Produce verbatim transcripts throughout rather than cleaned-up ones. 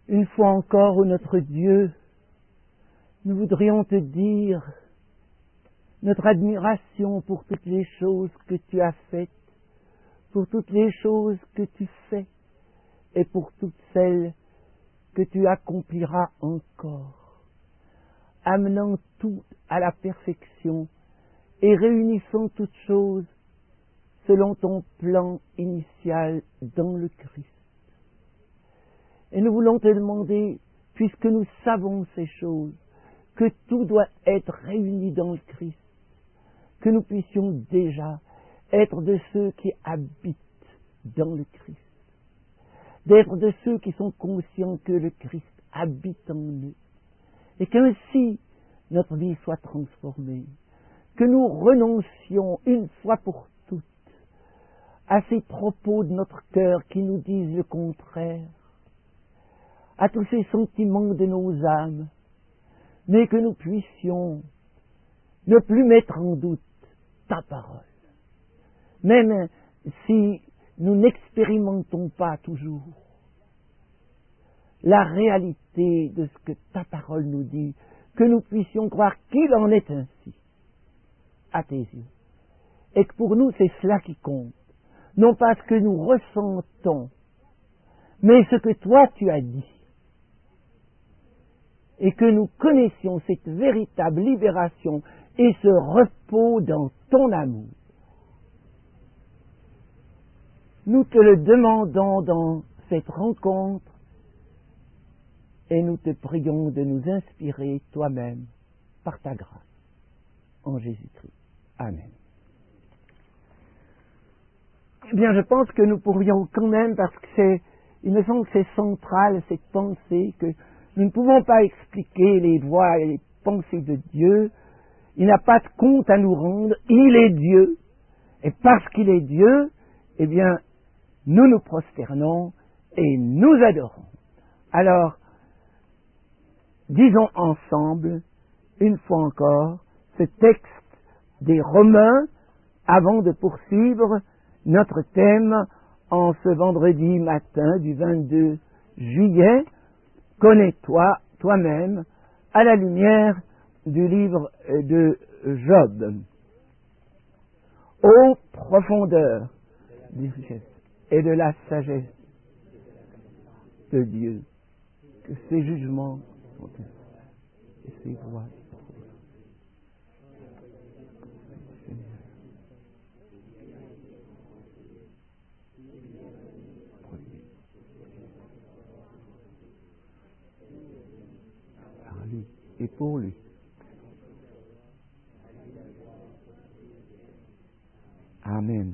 Une fois encore, ô notre Dieu, nous voudrions te dire notre admiration pour toutes les choses que tu as faites, pour toutes les choses que tu fais et pour toutes celles que tu accompliras encore, amenant tout à la perfection et réunissant toutes choses selon ton plan initial dans le Christ. Et nous voulons te demander, puisque nous savons ces choses, que tout doit être réuni dans le Christ, que nous puissions déjà être de ceux qui habitent dans le Christ, d'être de ceux qui sont conscients que le Christ habite en eux, et qu'ainsi notre vie soit transformée, que nous renoncions une fois pour toutes à ces propos de notre cœur qui nous disent le contraire, à tous ces sentiments de nos âmes, mais que nous puissions ne plus mettre en doute ta parole. Même si nous n'expérimentons pas toujours la réalité de ce que ta parole nous dit, que nous puissions croire qu'il en est ainsi, à tes yeux. Et que pour nous, c'est cela qui compte. Non pas ce que nous ressentons, mais ce que toi tu as dit. Et que nous connaissions cette véritable libération et ce repos dans ton amour. Nous te le demandons dans cette rencontre et nous te prions de nous inspirer toi-même par ta grâce. En Jésus-Christ. Amen. Eh bien, je pense que nous pourrions quand même, parce que c'est, il me semble que c'est central, cette pensée, que nous ne pouvons pas expliquer les voies et les pensées de Dieu. Il n'a pas de compte à nous rendre. Il est Dieu. Et parce qu'il est Dieu, eh bien, nous nous prosternons et nous adorons. Alors, disons ensemble, une fois encore, ce texte des Romains, avant de poursuivre notre thème en ce vendredi matin du vingt-deux juillet, connais-toi toi-même à la lumière du livre de Job. Ô profondeur des richesses et de la sagesse de Dieu, que ses jugements sont et ses voies. Et pour lui. Amen.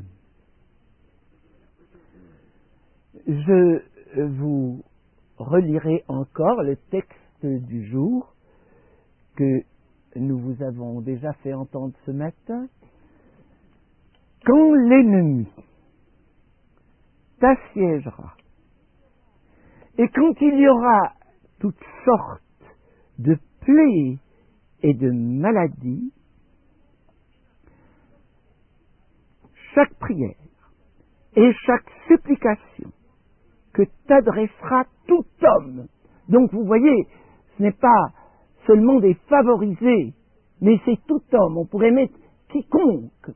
Je vous relirai encore le texte du jour que nous vous avons déjà fait entendre ce matin. Quand l'ennemi t'assiégera et quand il y aura toutes sortes de plaies et de maladies, chaque prière et chaque supplication que t'adressera tout homme. Donc vous voyez, ce n'est pas seulement des favorisés, mais c'est tout homme. On pourrait mettre quiconque.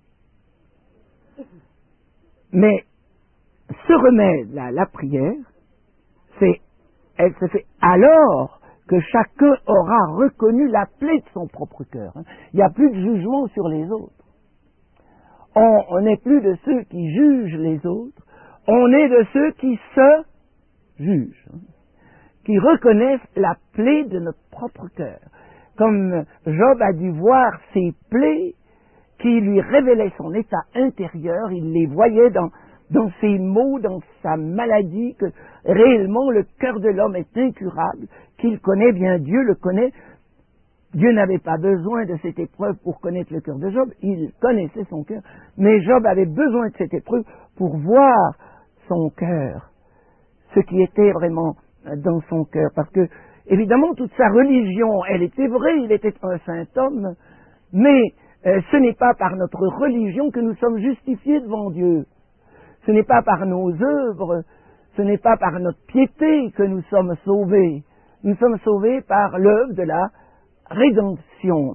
Mais ce remède-là, la prière, c'est, elle se fait alors que chacun aura reconnu la plaie de son propre cœur. Il n'y a plus de jugement sur les autres. On n'est plus de ceux qui jugent les autres, on est de ceux qui se jugent, qui reconnaissent la plaie de notre propre cœur. Comme Job a dû voir ces plaies qui lui révélaient son état intérieur, il les voyait dans, dans ses maux, dans sa maladie, que réellement le cœur de l'homme est incurable, qu'il connaît bien, Dieu le connaît. Dieu n'avait pas besoin de cette épreuve pour connaître le cœur de Job, il connaissait son cœur, mais Job avait besoin de cette épreuve pour voir son cœur, ce qui était vraiment dans son cœur, parce que, évidemment, toute sa religion, elle était vraie, il était un saint homme, mais euh, ce n'est pas par notre religion que nous sommes justifiés devant Dieu, ce n'est pas par nos œuvres, ce n'est pas par notre piété que nous sommes sauvés. Nous sommes sauvés par l'œuvre de la rédemption.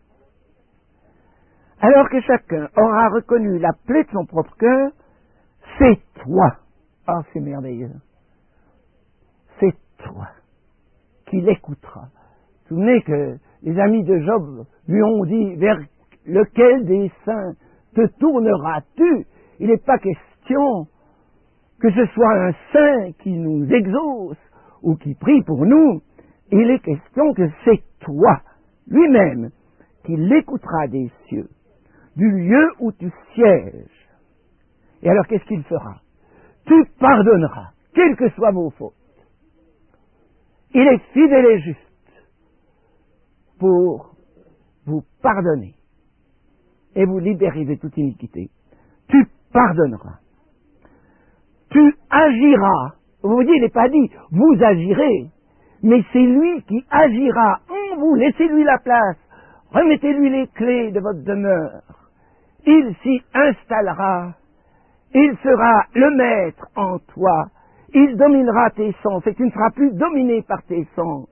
Alors que chacun aura reconnu la plaie de son propre cœur, c'est toi. Ah, c'est merveilleux. C'est toi qui l'écouteras. Vous vous souvenez que les amis de Job lui ont dit, vers lequel des saints te tourneras-tu? Il n'est pas question que ce soit un saint qui nous exauce ou qui prie pour nous. Il est question que c'est toi, lui-même, qui l'écoutera des cieux, du lieu où tu sièges. Et alors qu'est-ce qu'il fera? Tu pardonneras, quelles que soient vos fautes. Il est fidèle et juste pour vous pardonner et vous libérer de toute iniquité. Tu pardonneras. Tu agiras. Vous vous dites, il n'est pas dit, vous agirez, mais c'est lui qui agira en vous. Laissez-lui la place. Remettez-lui les clés de votre demeure. Il s'y installera. Il sera le maître en toi. Il dominera tes sens et tu ne seras plus dominé par tes sens.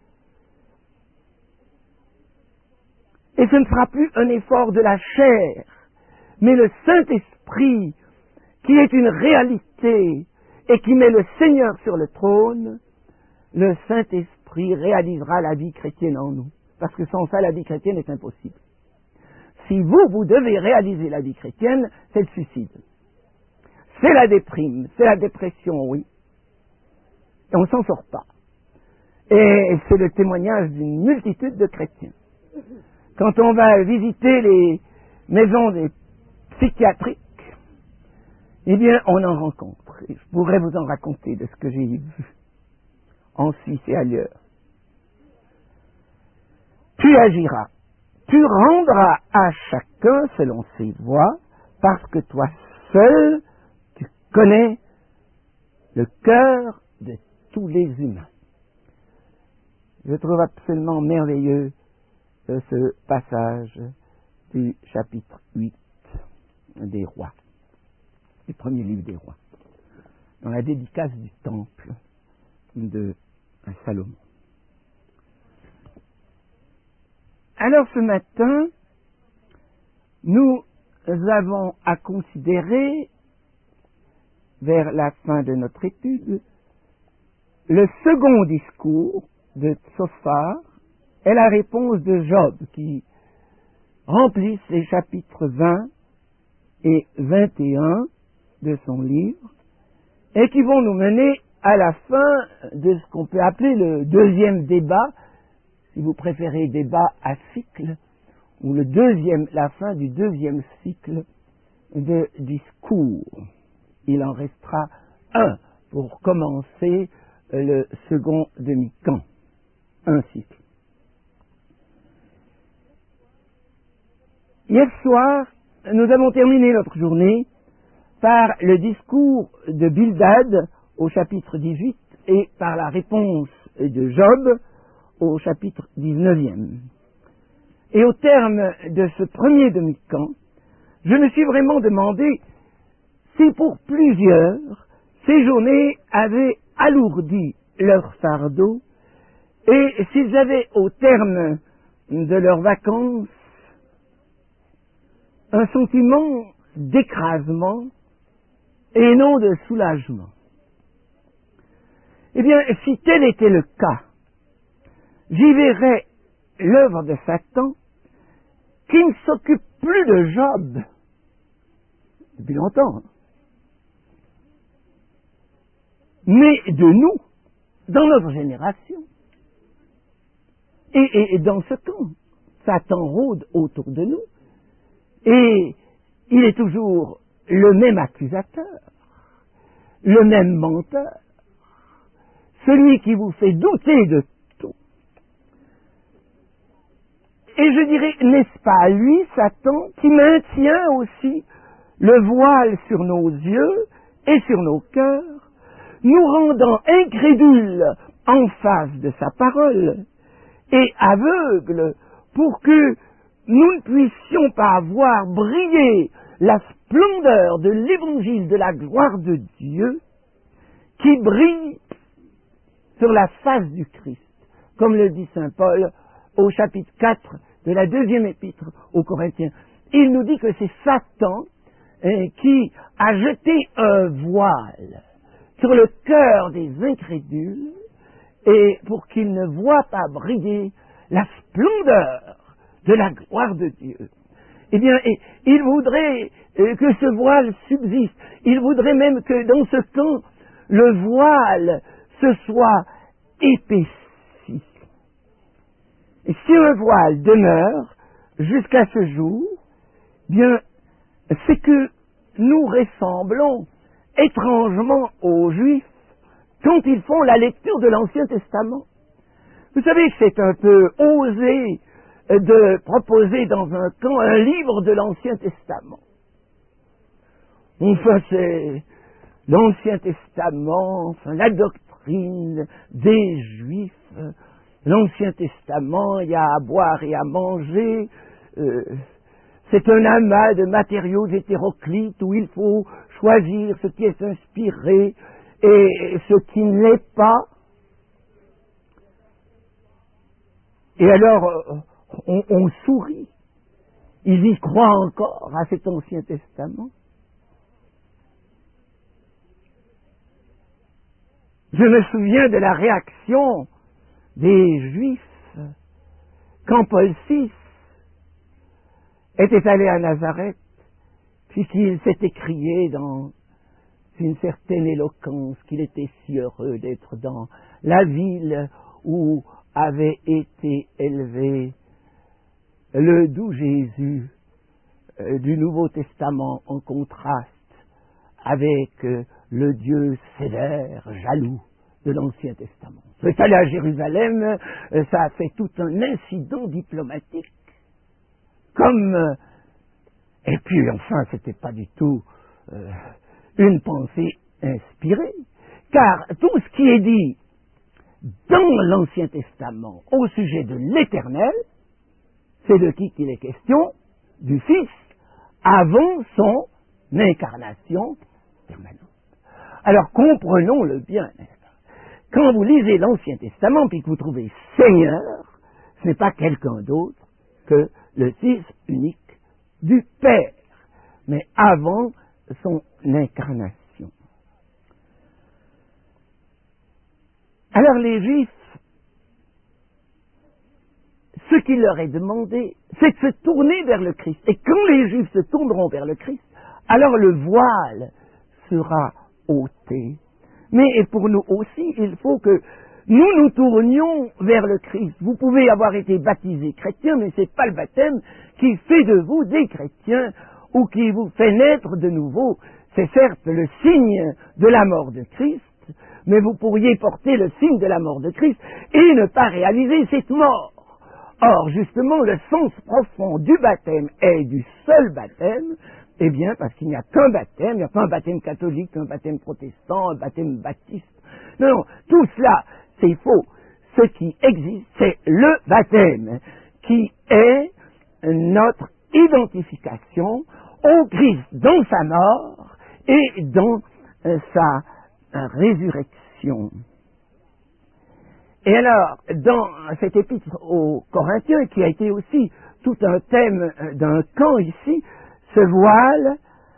Et ce ne sera plus un effort de la chair, mais le Saint-Esprit qui est une réalité et qui met le Seigneur sur le trône. Le Saint-Esprit réalisera la vie chrétienne en nous. Parce que sans ça, la vie chrétienne est impossible. Si vous, vous devez réaliser la vie chrétienne, c'est le suicide. C'est la déprime, c'est la dépression, oui. Et on ne s'en sort pas. Et c'est le témoignage d'une multitude de chrétiens. Quand on va visiter les maisons des psychiatriques, eh bien, on en rencontre. Et je pourrais vous en raconter de ce que j'ai vu en Suisse et ailleurs. Tu agiras, tu rendras à chacun selon ses voies, parce que toi seul, tu connais le cœur de tous les humains. Je trouve absolument merveilleux ce passage du chapitre huit des Rois, du premier livre des Rois, dans la dédicace du temple de Salomon. Alors ce matin, nous avons à considérer, vers la fin de notre étude, le second discours de Tsophar et la réponse de Job, qui remplissent les chapitres vingt et vingt et un de son livre, et qui vont nous mener à la fin de ce qu'on peut appeler le deuxième débat, si vous préférez débat à cycle, ou le deuxième, la fin du deuxième cycle de discours. Il en restera un pour commencer le second demi-camp, un cycle. Hier soir, nous avons terminé notre journée par le discours de Bildad au chapitre dix-huit et par la réponse de Job au chapitre dix-neuvième. Et au terme de ce premier demi-camp, je me suis vraiment demandé si pour plusieurs, ces journées avaient alourdi leur fardeau et s'ils avaient au terme de leurs vacances un sentiment d'écrasement et non de soulagement. Eh bien, si tel était le cas, j'y verrais l'œuvre de Satan qui ne s'occupe plus de Job depuis longtemps, mais de nous, dans notre génération. Et, et, et dans ce camp, Satan rôde autour de nous, et il est toujours le même accusateur, le même menteur, celui qui vous fait douter de tout. Et je dirais, n'est-ce pas lui, Satan, qui maintient aussi le voile sur nos yeux et sur nos cœurs, nous rendant incrédules en face de sa parole et aveugles pour que nous ne puissions pas voir briller la splendeur de l'évangile de la gloire de Dieu qui brille sur la face du Christ, comme le dit saint Paul au chapitre quatre de la deuxième épître aux Corinthiens. Il nous dit que c'est Satan hein, qui a jeté un voile sur le cœur des incrédules et pour qu'ils ne voient pas briller la splendeur de la gloire de Dieu. Eh bien, il voudrait que ce voile subsiste. Il voudrait même que dans ce temps, le voile se soit épaissi. Et si un voile demeure jusqu'à ce jour, bien, c'est que nous ressemblons étrangement aux Juifs quand ils font la lecture de l'Ancien Testament. Vous savez que c'est un peu osé de proposer dans un camp un livre de l'Ancien Testament. Enfin, c'est l'Ancien Testament, enfin, la doctrine des Juifs. L'Ancien Testament, il y a à boire et à manger. Euh, c'est un amas de matériaux hétéroclites où il faut choisir ce qui est inspiré et ce qui ne l'est pas. Et alors, on, on sourit. Ils y croient encore à cet Ancien Testament. Je me souviens de la réaction des Juifs quand Paul six était allé à Nazareth, puis qu'il s'était crié dans une certaine éloquence qu'il était si heureux d'être dans la ville où avait été élevé le doux Jésus euh, du Nouveau Testament en contraste avec euh, le Dieu sévère, jaloux de l'Ancien Testament. C'est allé à Jérusalem, euh, ça a fait tout un incident diplomatique. Comme, euh, et puis enfin, c'était pas du tout euh, une pensée inspirée, car tout ce qui est dit dans l'Ancien Testament au sujet de l'Éternel, c'est de qui qu'il est question? Du Fils, avant son incarnation permanente. Alors comprenons-le bien. Quand vous lisez l'Ancien Testament puis que vous trouvez Seigneur, ce n'est pas quelqu'un d'autre que le Fils unique du Père, mais avant son incarnation. Alors les Juifs, ce qu'il leur est demandé, c'est de se tourner vers le Christ. Et quand les Juifs se tourneront vers le Christ, alors le voile sera ôté. Mais et pour nous aussi, il faut que nous nous tournions vers le Christ. Vous pouvez avoir été baptisé chrétien, mais ce n'est pas le baptême qui fait de vous des chrétiens ou qui vous fait naître de nouveau. C'est certes le signe de la mort de Christ, mais vous pourriez porter le signe de la mort de Christ et ne pas réaliser cette mort. Or, justement, le sens profond du baptême est du seul baptême, eh bien, parce qu'il n'y a qu'un baptême, il n'y a pas un baptême catholique, un baptême protestant, un baptême baptiste. Non, non, tout cela, c'est faux. Ce qui existe, c'est le baptême, qui est notre identification au Christ dans sa mort et dans euh, sa euh, résurrection. Et alors, dans cet épître aux Corinthiens, qui a été aussi tout un thème d'un camp ici, ce voile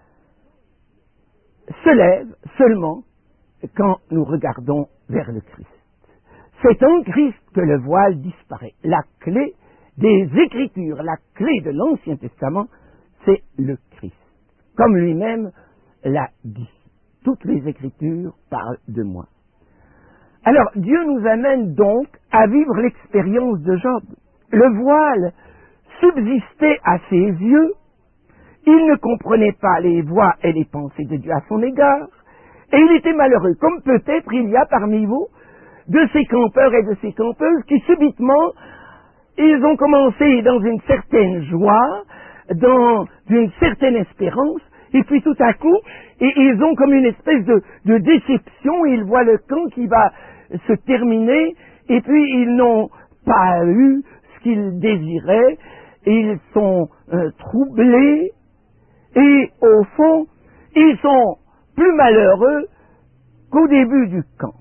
se lève seulement quand nous regardons vers le Christ. C'est en Christ que le voile disparaît. La clé des Écritures, la clé de l'Ancien Testament, c'est le Christ. Comme lui-même l'a dit. Toutes les Écritures parlent de moi. Alors, Dieu nous amène donc à vivre l'expérience de Job. Le voile subsistait à ses yeux. Il ne comprenait pas les voies et les pensées de Dieu à son égard. Et il était malheureux, comme peut-être il y a parmi vous de ces campeurs et de ces campeuses qui subitement, ils ont commencé dans une certaine joie, dans une certaine espérance, et puis tout à coup, et ils ont comme une espèce de, de déception, ils voient le camp qui va se terminer, et puis ils n'ont pas eu ce qu'ils désiraient, et ils sont euh, troublés, et au fond, ils sont plus malheureux qu'au début du camp.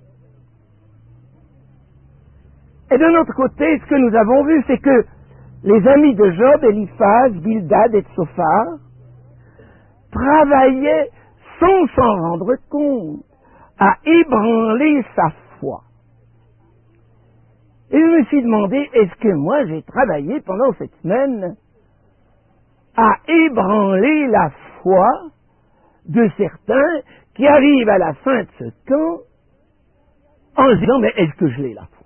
Et de notre côté, ce que nous avons vu, c'est que les amis de Job, Eliphaz, Bildad et Tsophar, travaillaient sans s'en rendre compte à ébranler sa foi. Et je me suis demandé, est-ce que moi j'ai travaillé pendant cette semaine à ébranler la foi de certains qui arrivent à la fin de ce camp en se disant, mais est-ce que je l'ai la foi?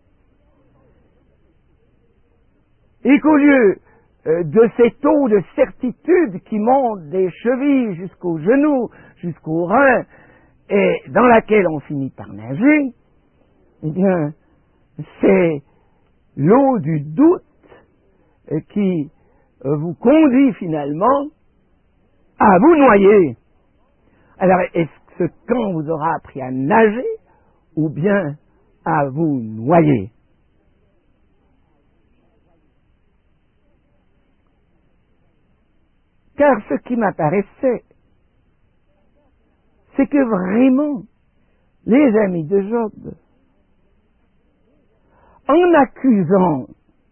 Et qu'au lieu euh, de cette eau de certitude qui monte des chevilles jusqu'aux genoux, jusqu'aux reins, et dans laquelle on finit par nager, eh bien, c'est l'eau du doute euh, qui euh, vous conduit finalement à vous noyer. Alors, est-ce que ce camp vous aura appris à nager ou bien à vous noyer? Car ce qui m'apparaissait, c'est que vraiment, les amis de Job, en accusant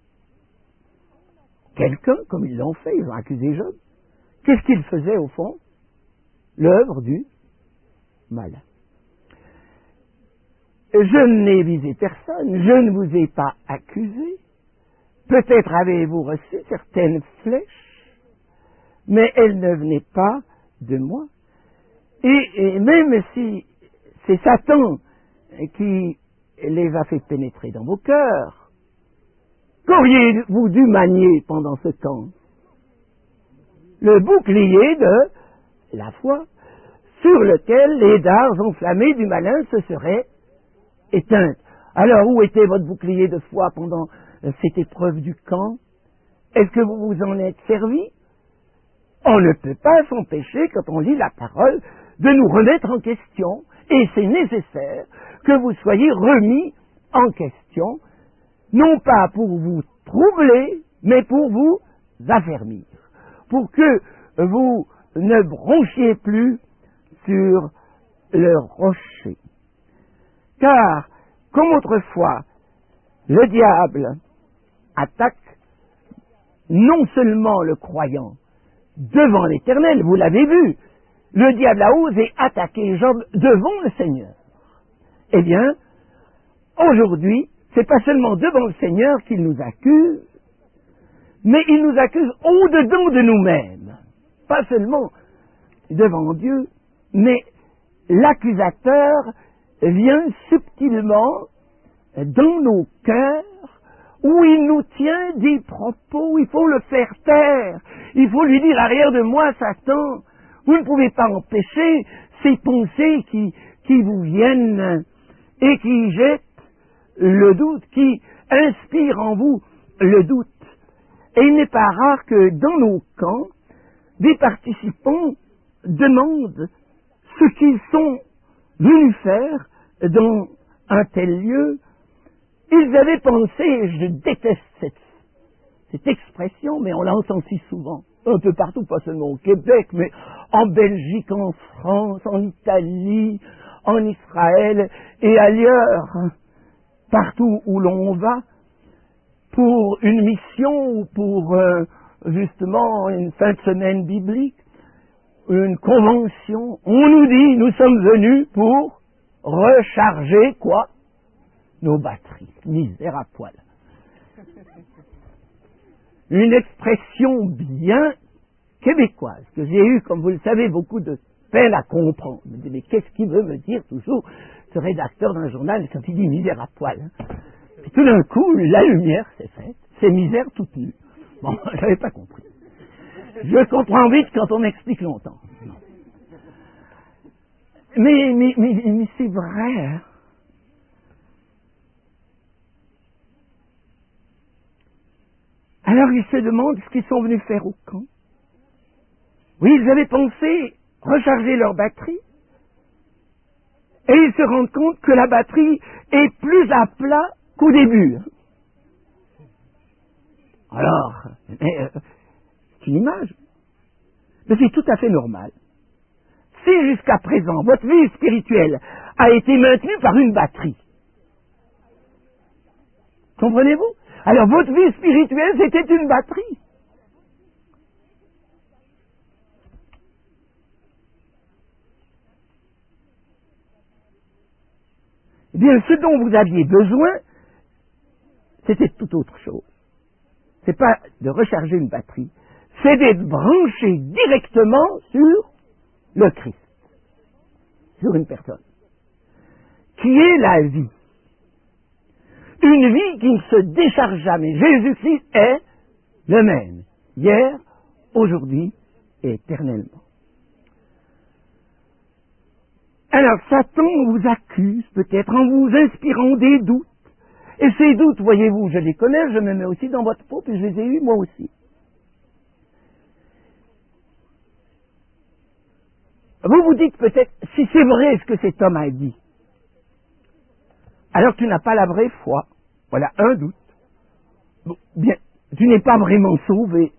quelqu'un, comme ils l'ont fait, ils ont accusé Job, qu'est-ce qu'ils faisaient au fond? L'œuvre du malin. Je n'ai visé personne, je ne vous ai pas accusé. Peut-être avez-vous reçu certaines flèches, mais elles ne venaient pas de moi. Et, et même si c'est Satan qui les a fait pénétrer dans vos cœurs, qu'auriez-vous dû manier pendant ce temps? Le bouclier de la foi, sur lequel les dards enflammés du malin se seraient éteintes. Alors, où était votre bouclier de foi pendant cette épreuve du camp? Est-ce que vous vous en êtes servi? On ne peut pas s'empêcher, quand on lit la parole, de nous remettre en question, et c'est nécessaire que vous soyez remis en question, non pas pour vous troubler, mais pour vous affermir, pour que vous ne bronchiez plus sur le rocher. Car, comme autrefois, le diable attaque non seulement le croyant devant l'Éternel, vous l'avez vu, le diable a osé attaquer Job devant le Seigneur. Eh bien, aujourd'hui, c'est pas seulement devant le Seigneur qu'il nous accuse, mais il nous accuse au-dedans de nous-mêmes. Pas seulement devant Dieu, mais l'accusateur vient subtilement dans nos cœurs, où il nous tient des propos, il faut le faire taire. Il faut lui dire, arrière de moi, Satan, vous ne pouvez pas empêcher ces pensées qui, qui vous viennent et qui jettent le doute, qui inspirent en vous le doute. Et il n'est pas rare que dans nos camps, des participants demandent ce qu'ils sont venus faire dans un tel lieu. Ils avaient pensé, je déteste cette, cette expression, mais on l'entend si souvent, un peu partout, pas seulement au Québec, mais en Belgique, en France, en Italie, en Israël et ailleurs, partout où l'on va, pour une mission ou pour euh, justement une fin de semaine biblique, une convention, on nous dit, nous sommes venus pour recharger quoi? Nos batteries, misère à poil. Une expression bien québécoise, que j'ai eu, comme vous le savez, beaucoup de peine à comprendre. Je me dis, mais qu'est-ce qu'il veut me dire toujours, ce rédacteur d'un journal, quand il dit misère à poil, hein? Puis tout d'un coup, la lumière s'est faite, c'est misère toute nue. Bon, je n'avais pas compris. Je comprends vite quand on m'explique longtemps. Non. Mais, mais, mais, mais c'est vrai, hein? Alors ils se demandent ce qu'ils sont venus faire au camp. Oui, ils avaient pensé recharger leur batterie, et ils se rendent compte que la batterie est plus à plat qu'au début. Alors, mais, euh, c'est une image. Mais c'est tout à fait normal. si jusqu'à présent votre vie spirituelle a été maintenue par une batterie, comprenez-vous? Alors votre vie spirituelle, c'était une batterie. Eh bien, ce dont vous aviez besoin, c'était tout autre chose. C'est pas de recharger une batterie, c'est d'être branché directement sur le Christ, sur une personne, qui est la vie. Une vie qui ne se décharge jamais. Jésus-Christ est le même, hier, aujourd'hui et éternellement. Alors Satan vous accuse peut-être en vous inspirant des doutes. Et ces doutes, voyez-vous, je les connais, je me mets aussi dans votre peau, puis je les ai eus moi aussi. Vous vous dites peut-être, si c'est vrai ce que cet homme a dit, alors tu n'as pas la vraie foi. Voilà un doute. Bon, bien, tu n'es pas vraiment sauvé.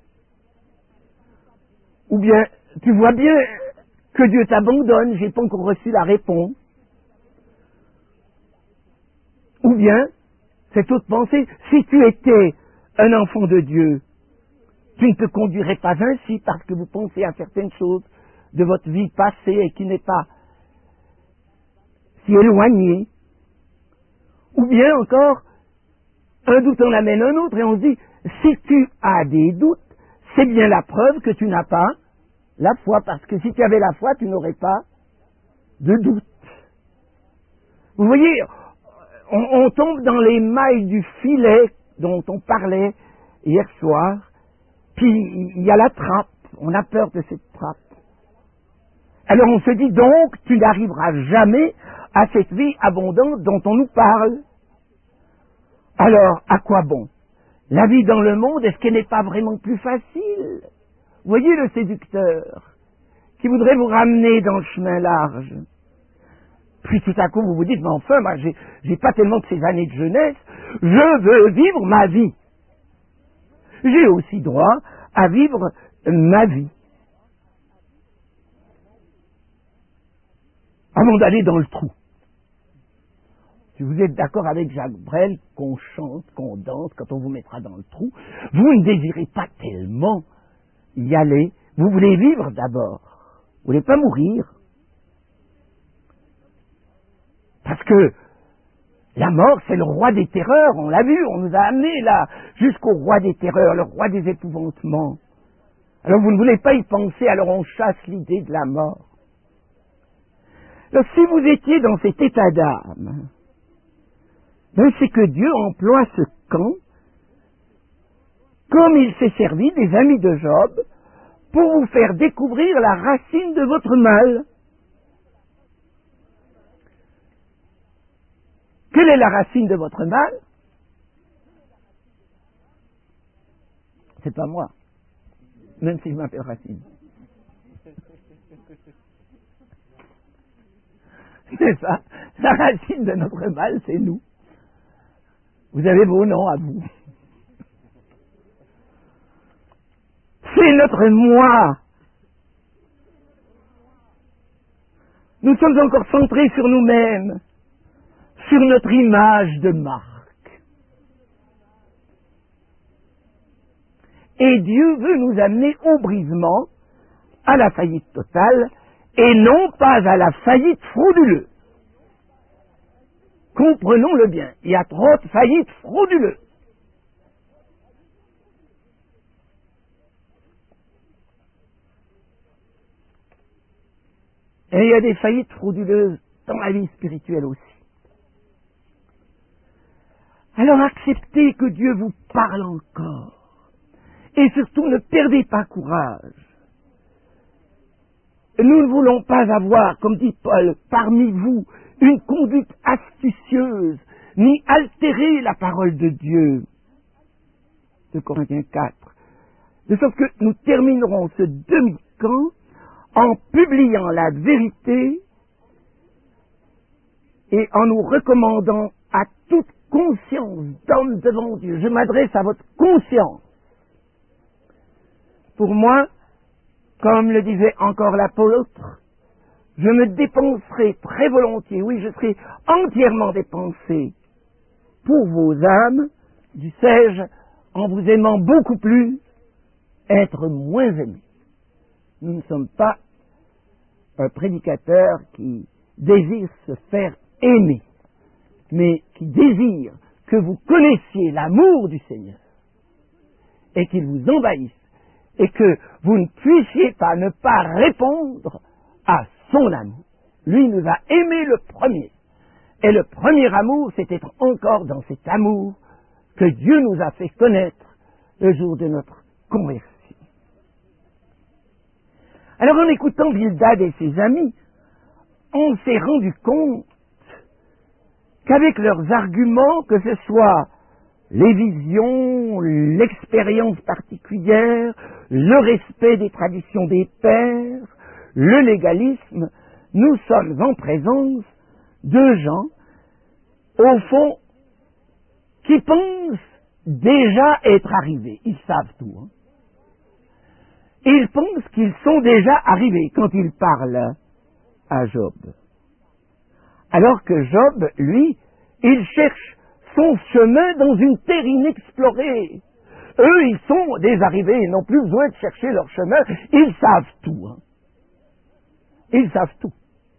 Ou bien, tu vois bien que Dieu t'abandonne, j'ai pas encore reçu la réponse. Ou bien, cette autre pensée, si tu étais un enfant de Dieu, tu ne te conduirais pas ainsi parce que vous pensez à certaines choses de votre vie passée et qui n'est pas si éloignée. Ou bien encore, un doute en amène un autre et on se dit, si tu as des doutes, c'est bien la preuve que tu n'as pas la foi, parce que si tu avais la foi, tu n'aurais pas de doute. Vous voyez, on, on tombe dans les mailles du filet dont on parlait hier soir, puis il y a la trappe, on a peur de cette trappe. Alors on se dit donc, tu n'arriveras jamais à cette vie abondante dont on nous parle. Alors, à quoi bon? La vie dans le monde, est-ce qu'elle n'est pas vraiment plus facile? Voyez le séducteur qui voudrait vous ramener dans le chemin large. Puis tout à coup vous vous dites, mais enfin, moi j'ai, j'ai pas tellement de ces années de jeunesse, je veux vivre ma vie. J'ai aussi droit à vivre ma vie. Avant d'aller dans le trou. Si vous êtes d'accord avec Jacques Brel, qu'on chante, qu'on danse, quand on vous mettra dans le trou, vous ne désirez pas tellement y aller. Vous voulez vivre d'abord. Vous voulez pas mourir. Parce que la mort, c'est le roi des terreurs. On l'a vu, on nous a amenés là, jusqu'au roi des terreurs, le roi des épouvantements. Alors vous ne voulez pas y penser, alors on chasse l'idée de la mort. Alors si vous étiez dans cet état d'âme, ben c'est que Dieu emploie ce camp comme il s'est servi des amis de Job pour vous faire découvrir la racine de votre mal. Quelle est la racine de votre mal? C'est pas moi, même si je m'appelle Racine. C'est ça, la racine de notre mal, c'est nous. Vous avez vos noms à vous. C'est notre moi. Nous sommes encore centrés sur nous-mêmes, sur notre image de marque. Et Dieu veut nous amener au brisement, à la faillite totale, et non pas à la faillite frauduleuse. Comprenons-le bien, il y a trop de faillites frauduleuses. Et il y a des faillites frauduleuses dans la vie spirituelle aussi. Alors acceptez que Dieu vous parle encore. Et surtout ne perdez pas courage. Nous ne voulons pas avoir, comme dit Paul, parmi vous, une conduite astucieuse, ni altérer la parole de Dieu. deux Corinthiens quatre. De sorte que nous terminerons ce demi-camp en publiant la vérité et en nous recommandant à toute conscience d'homme devant Dieu. Je m'adresse à votre conscience. Pour moi, comme le disait encore l'apôtre, je me dépenserai très volontiers, oui, je serai entièrement dépensé pour vos âmes, dussé-je, en vous aimant beaucoup plus, être moins aimé. Nous ne sommes pas un prédicateur qui désire se faire aimer, mais qui désire que vous connaissiez l'amour du Seigneur et qu'il vous envahisse et que vous ne puissiez pas ne pas répondre à son amour. Lui nous a aimés le premier. Et le premier amour, c'est être encore dans cet amour que Dieu nous a fait connaître le jour de notre conversion. Alors en écoutant Bildad et ses amis, on s'est rendu compte qu'avec leurs arguments, que ce soit les visions, l'expérience particulière, le respect des traditions des pères, le légalisme, nous sommes en présence de gens, au fond, qui pensent déjà être arrivés. Ils savent tout. Hein. Ils pensent qu'ils sont déjà arrivés quand ils parlent à Job. Alors que Job, lui, il cherche son chemin dans une terre inexplorée. Eux, ils sont des arrivés, ils n'ont plus besoin de chercher leur chemin, ils savent tout. Hein. Ils savent tout.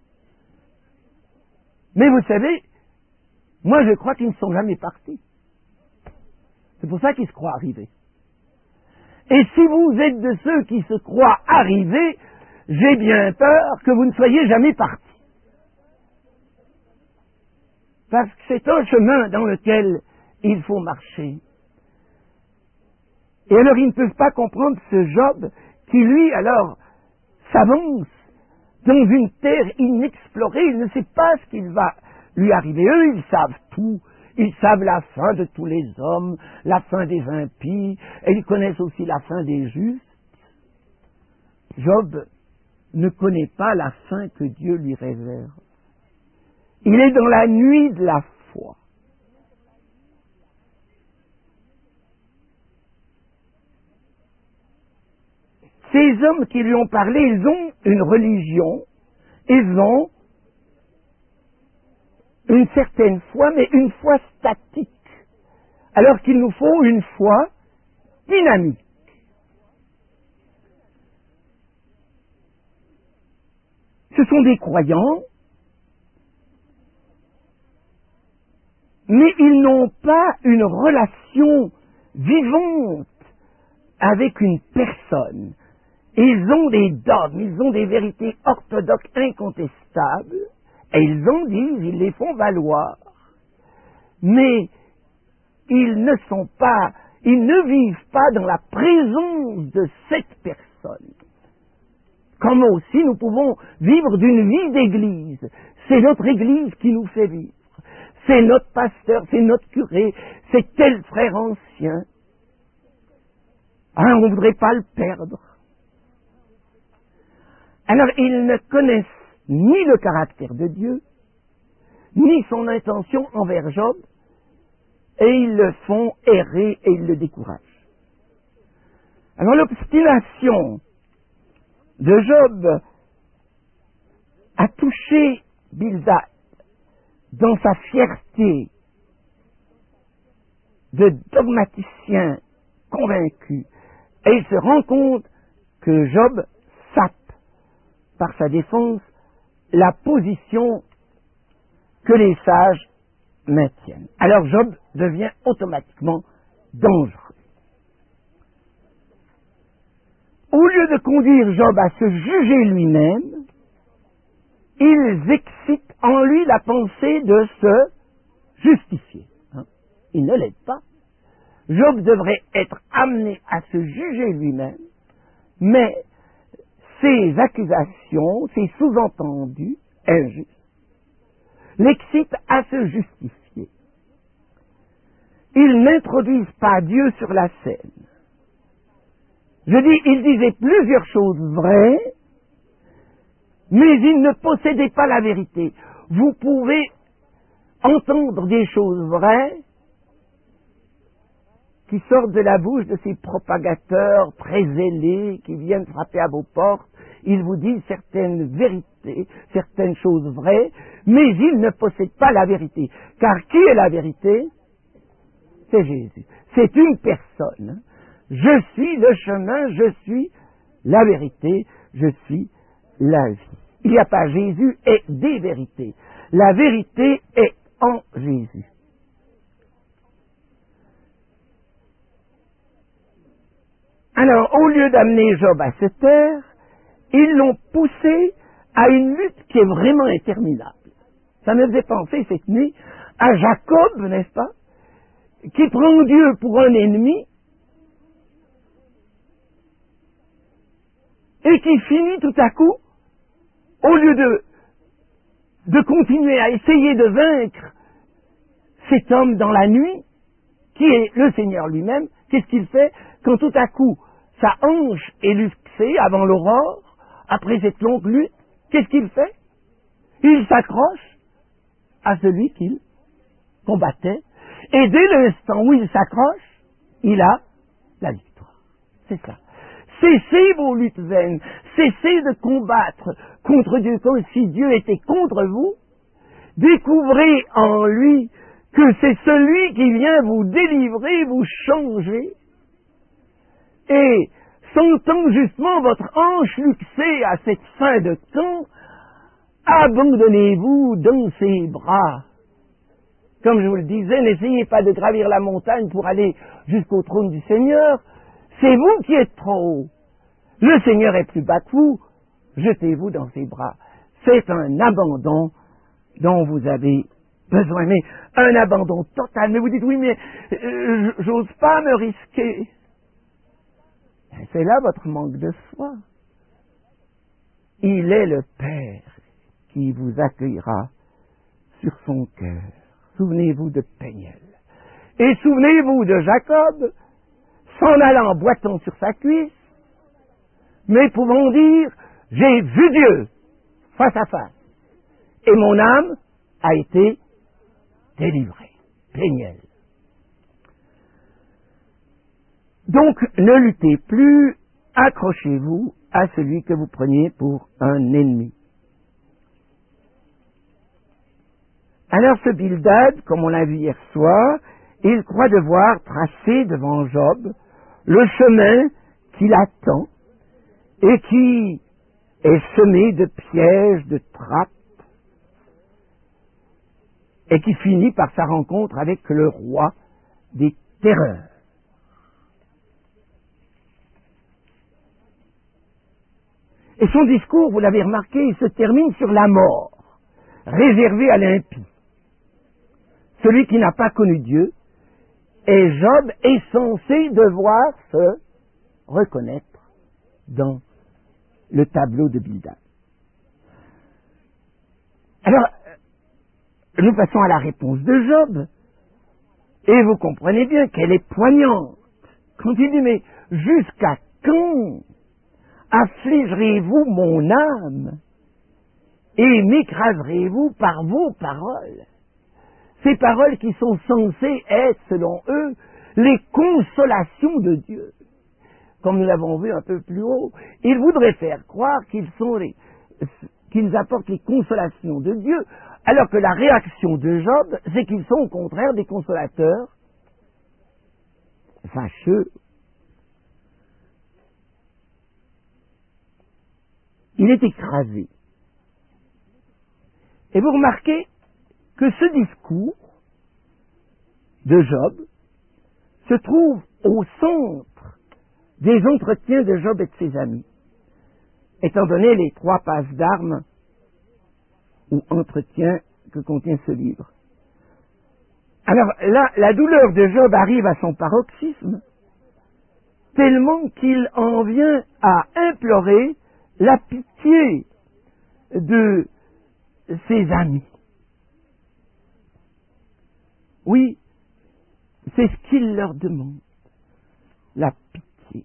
Mais vous savez, moi je crois qu'ils ne sont jamais partis. C'est pour ça qu'ils se croient arrivés. Et si vous êtes de ceux qui se croient arrivés, j'ai bien peur que vous ne soyez jamais partis. Parce que c'est un chemin dans lequel il faut marcher. Et alors ils ne peuvent pas comprendre ce Job qui, lui, alors, s'avance dans une terre inexplorée. Il ne sait pas ce qu'il va lui arriver. Eux, ils savent tout. Ils savent la fin de tous les hommes, la fin des impies, et ils connaissent aussi la fin des justes. Job ne connaît pas la fin que Dieu lui réserve. Il est dans la nuit de la foi. Ces hommes qui lui ont parlé, ils ont une religion, ils ont une certaine foi, mais une foi statique, alors qu'il nous faut une foi dynamique. Ce sont des croyants, mais ils n'ont pas une relation vivante avec une personne. Ils ont des dogmes, ils ont des vérités orthodoxes incontestables, et ils en disent, ils les font valoir, mais ils ne sont pas, ils ne vivent pas dans la présence de cette personne. Comme aussi nous pouvons vivre d'une vie d'église. C'est notre église qui nous fait vivre. C'est notre pasteur, c'est notre curé, c'est tel frère ancien. Ah, on ne voudrait pas le perdre. Alors, ils ne connaissent ni le caractère de Dieu, ni son intention envers Job, et ils le font errer et ils le découragent. Alors, l'obstination de Job a touché Bildad dans sa fierté de dogmaticien convaincu, et il se rend compte que Job sape par sa défense la position que les sages maintiennent. Alors Job devient automatiquement dangereux. Au lieu de conduire Job à se juger lui-même, ils excitent en lui la pensée de se justifier. Hein? Il ne l'aide pas. Job devrait être amené à se juger lui-même, mais ses accusations, ses sous-entendus injustes, l'excitent à se justifier. Ils n'introduisent pas Dieu sur la scène. Je dis, ils disaient plusieurs choses vraies, mais ils ne possédaient pas la vérité. Vous pouvez entendre des choses vraies qui sortent de la bouche de ces propagateurs très zélés qui viennent frapper à vos portes ils vous disent certaines vérités, certaines choses vraies, mais ils ne possèdent pas la vérité. Car qui est la vérité? C'est Jésus. C'est une personne. Je suis le chemin, je suis la vérité, je suis la vie. Il n'y a pas Jésus et des vérités. La vérité est en Jésus. Alors, au lieu d'amener Job à se taire, ils l'ont poussé à une lutte qui est vraiment interminable. Ça me faisait penser cette nuit à Jacob, n'est-ce pas, qui prend Dieu pour un ennemi et qui finit tout à coup, au lieu de, de continuer à essayer de vaincre cet homme dans la nuit, qui est le Seigneur lui-même, qu'est-ce qu'il fait quand tout à coup sa hanche est luxée avant l'aurore, après cette longue lutte? Qu'est-ce qu'il fait? Il s'accroche à celui qu'il combattait, et dès l'instant où il s'accroche, il a la victoire. C'est ça. Cessez vos luttes vaines, cessez de combattre contre Dieu comme si Dieu était contre vous. Découvrez en lui que c'est celui qui vient vous délivrer, vous changer. Et sentant justement votre hanche luxée à cette fin de temps, abandonnez-vous dans ses bras. Comme je vous le disais, n'essayez pas de gravir la montagne pour aller jusqu'au trône du Seigneur. C'est vous qui êtes trop haut. Le Seigneur est plus bas que vous. Jetez-vous dans ses bras. C'est un abandon dont vous avez besoin. Mais un abandon total. Mais vous dites, oui, mais euh, j'ose pas me risquer. C'est là votre manque de foi. Il est le Père qui vous accueillera sur son cœur. Souvenez-vous de Péniel. Et souvenez-vous de Jacob, s'en allant boitant sur sa cuisse, mais pouvant dire, j'ai vu Dieu face à face, et mon âme a été délivrée. Péniel. Donc, ne luttez plus, accrochez-vous à celui que vous preniez pour un ennemi. Alors ce Bildad, comme on l'a vu hier soir, il croit devoir tracer devant Job le chemin qui l'attend et qui est semé de pièges, de trappes, et qui finit par sa rencontre avec le roi des terreurs. Et son discours, vous l'avez remarqué, il se termine sur la mort, réservée à l'impie. Celui qui n'a pas connu Dieu, et Job est censé devoir se reconnaître dans le tableau de Bildad. Alors, nous passons à la réponse de Job, et vous comprenez bien qu'elle est poignante. Quand il dit, mais jusqu'à quand affligerez-vous mon âme et m'écraserez-vous par vos paroles? Ces paroles qui sont censées être, selon eux, les consolations de Dieu. Comme nous l'avons vu un peu plus haut, ils voudraient faire croire qu'ils sont les, qu'ils apportent les consolations de Dieu, alors que la réaction de Job, c'est qu'ils sont au contraire des consolateurs fâcheux. Il est écrasé. Et vous remarquez que ce discours de Job se trouve au centre des entretiens de Job et de ses amis, étant donné les trois passes d'armes ou entretiens que contient ce livre. Alors là, la douleur de Job arrive à son paroxysme, tellement qu'il en vient à implorer la pitié de ses amis. Oui, c'est ce qu'il leur demande, la pitié.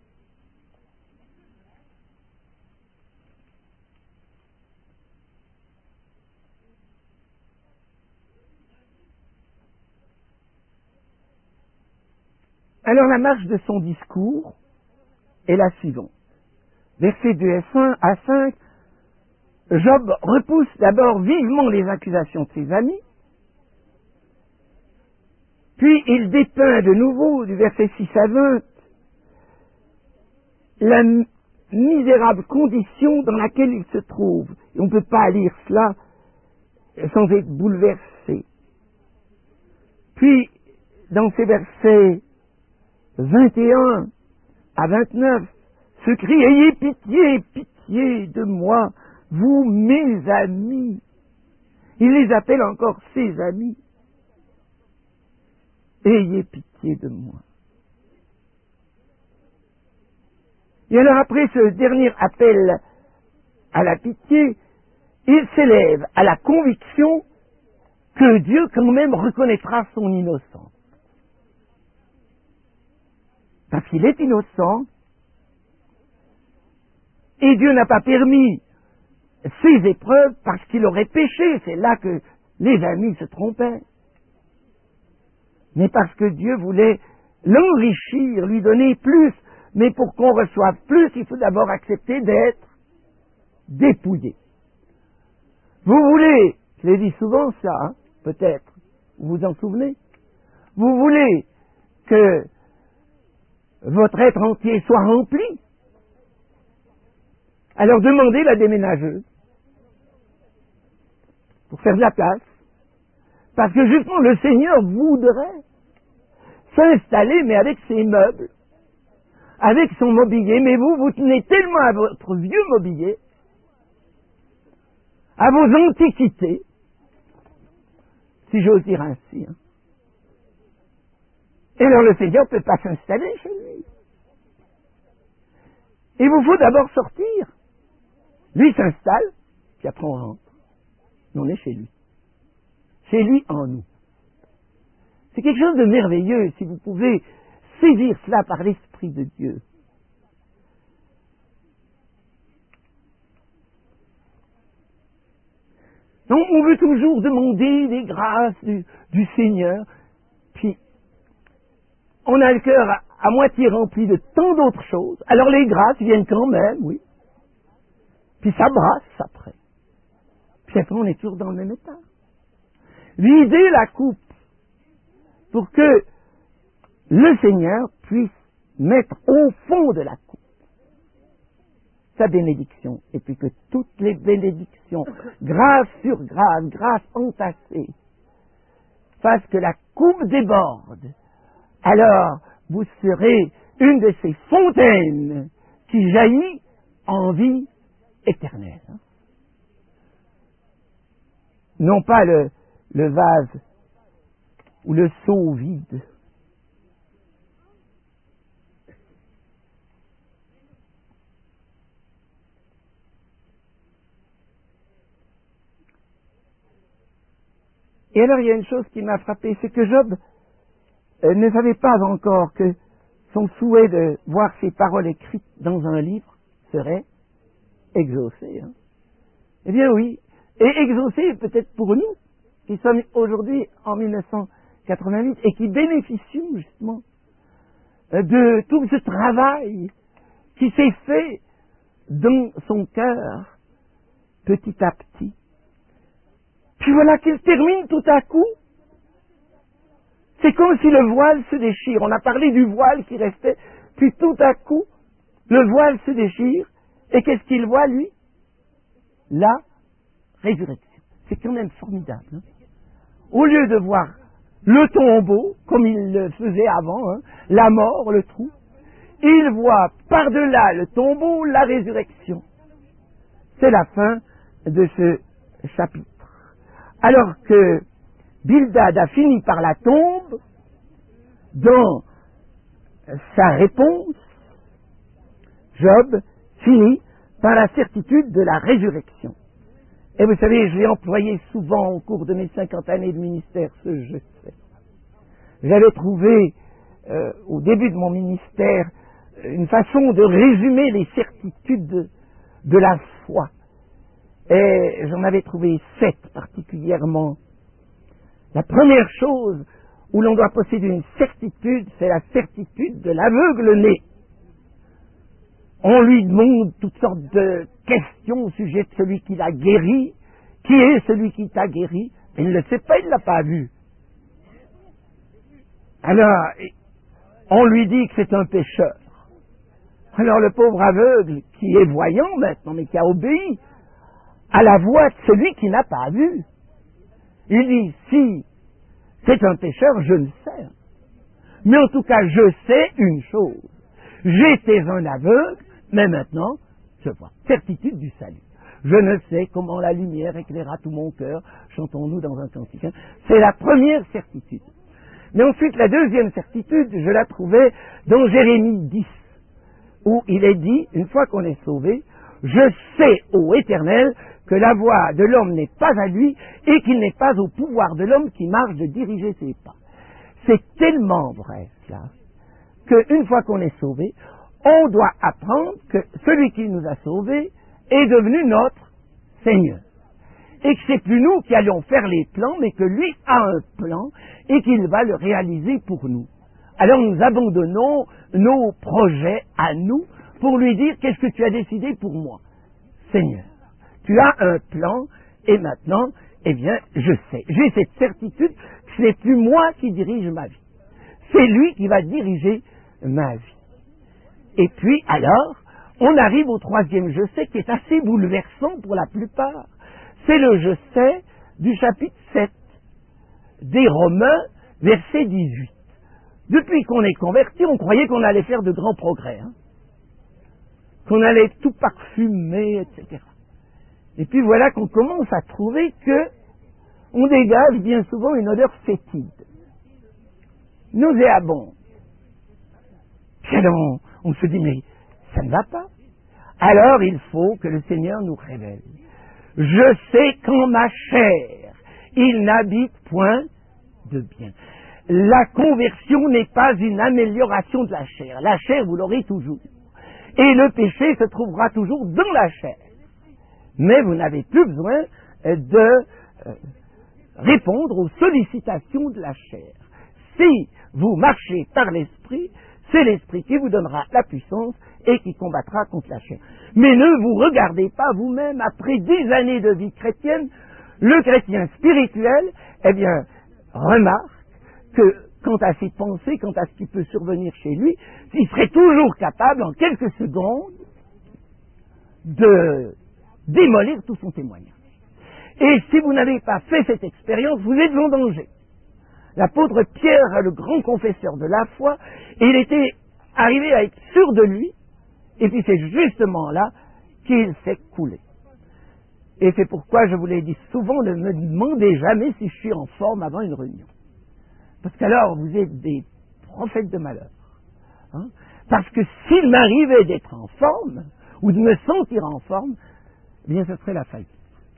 Alors la marche de son discours est la suivante. versets deux à cinq, Job repousse d'abord vivement les accusations de ses amis, puis il dépeint de nouveau, du verset six à vingt, la misérable condition dans laquelle il se trouve. Et on ne peut pas lire cela sans être bouleversé. Puis, dans ces versets vingt et un à vingt-neuf, ce cri « Ayez pitié, pitié de moi, vous mes amis ». Il les appelle encore ses amis. « Ayez pitié de moi ». Et alors après ce dernier appel à la pitié, il s'élève à la conviction que Dieu quand même reconnaîtra son innocence. Parce qu'il est innocent, et Dieu n'a pas permis ces épreuves parce qu'il aurait péché. C'est là que les amis se trompaient. Mais parce que Dieu voulait l'enrichir, lui donner plus. Mais pour qu'on reçoive plus, il faut d'abord accepter d'être dépouillé. Vous voulez, je l'ai dit souvent ça, hein, peut-être, vous vous en souvenez, vous voulez que votre être entier soit rempli, alors demandez la déménageuse pour faire de la place. Parce que justement, le Seigneur voudrait s'installer, mais avec ses meubles, avec son mobilier, mais vous, vous tenez tellement à votre vieux mobilier, à vos antiquités, si j'ose dire ainsi. Hein. Et alors le Seigneur ne peut pas s'installer chez lui. Il vous faut d'abord sortir. Lui s'installe, puis après on rentre. Et on est chez lui. Chez lui en nous. C'est quelque chose de merveilleux si vous pouvez saisir cela par l'Esprit de Dieu. Donc on veut toujours demander des grâces du, du Seigneur, puis on a le cœur à, à moitié rempli de tant d'autres choses, alors les grâces viennent quand même, oui, puis ça brasse après. Puis après on est toujours dans le même état. Vider la coupe pour que le Seigneur puisse mettre au fond de la coupe sa bénédiction, et puis que toutes les bénédictions, grâce sur grâce, grâce entassée, fassent que la coupe déborde. Alors, vous serez une de ces fontaines qui jaillit en vie éternelle. Non pas le, le vase ou le seau vide. Et alors il y a une chose qui m'a frappé, c'est que Job euh, ne savait pas encore que son souhait de voir ses paroles écrites dans un livre serait exaucé. Hein. Eh bien oui, et exaucé peut-être pour nous, qui sommes aujourd'hui en mille neuf cent quatre-vingt-huit et qui bénéficions justement de tout ce travail qui s'est fait dans son cœur petit à petit. Puis voilà qu'il termine tout à coup. C'est comme si le voile se déchire. On a parlé du voile qui restait, puis tout à coup, le voile se déchire, et qu'est-ce qu'il voit, lui? La résurrection. C'est quand même formidable. Hein? Au lieu de voir le tombeau, comme il le faisait avant, hein, la mort, le trou, il voit par-delà le tombeau la résurrection. C'est la fin de ce chapitre. Alors que Bildad a fini par la tombe, dans sa réponse, Job finit par la certitude de la résurrection. Et vous savez, je l'ai employé souvent au cours de mes cinquante années de ministère, ce je sais. J'avais trouvé, euh, au début de mon ministère, une façon de résumer les certitudes de, de la foi. Et j'en avais trouvé sept particulièrement. La première chose où l'on doit posséder une certitude, c'est la certitude de l'aveugle-né. On lui demande toutes sortes de questions au sujet de celui qui l'a guéri. Qui est celui qui t'a guéri? Il ne le sait pas, il ne l'a pas vu. Alors, on lui dit que c'est un pécheur. Alors le pauvre aveugle, qui est voyant maintenant, mais qui a obéi à la voix de celui qui n'a pas vu, il dit, si c'est un pécheur, je le sais. Mais en tout cas, je sais une chose. J'étais un aveugle, mais maintenant, je vois. Certitude du salut. Je ne sais comment la lumière éclaira tout mon cœur, chantons-nous dans un cantique. C'est la première certitude. Mais ensuite, la deuxième certitude, je la trouvais dans Jérémie dix, où il est dit, une fois qu'on est sauvé, je sais, ô Éternel, que la voie de l'homme n'est pas à lui et qu'il n'est pas au pouvoir de l'homme qui marche de diriger ses pas. C'est tellement vrai, cela, qu'une fois qu'on est sauvé, on doit apprendre que celui qui nous a sauvés est devenu notre Seigneur. Et que c'est plus nous qui allons faire les plans, mais que lui a un plan et qu'il va le réaliser pour nous. Alors nous abandonnons nos projets à nous pour lui dire, qu'est-ce que tu as décidé pour moi, Seigneur? Tu as un plan et maintenant, eh bien, je sais. J'ai cette certitude que ce n'est plus moi qui dirige ma vie. C'est lui qui va diriger ma vie. Et puis, alors, on arrive au troisième je sais qui est assez bouleversant pour la plupart. C'est le je sais du chapitre sept des Romains, verset dix-huit. Depuis qu'on est converti, on croyait qu'on allait faire de grands progrès, hein, qu'on allait tout parfumer, et cetera. Et puis voilà qu'on commence à trouver que on dégage bien souvent une odeur fétide, nauséabonde. Puis alors on, on se dit, mais ça ne va pas. Alors il faut que le Seigneur nous révèle. Je sais qu'en ma chair, il n'habite point de bien. La conversion n'est pas une amélioration de la chair. La chair, vous l'aurez toujours. Et le péché se trouvera toujours dans la chair. Mais vous n'avez plus besoin de euh, répondre aux sollicitations de la chair. Si vous marchez par l'esprit, c'est l'esprit qui vous donnera la puissance et qui combattra contre la chair. Mais ne vous regardez pas vous-même, après dix années de vie chrétienne, le chrétien spirituel, eh bien, remarque que quant à ses pensées, quant à ce qui peut survenir chez lui, il serait toujours capable, en quelques secondes, de démolir tout son témoignage. Et si vous n'avez pas fait cette expérience, vous êtes en danger. L'apôtre Pierre, le grand confesseur de la foi, il était arrivé à être sûr de lui, et puis c'est justement là qu'il s'est coulé. Et c'est pourquoi je vous l'ai dit souvent, ne me demandez jamais si je suis en forme avant une réunion. Parce qu'alors vous êtes des prophètes de malheur. Hein? Parce que s'il m'arrivait d'être en forme, ou de me sentir en forme, eh bien ce serait la faillite.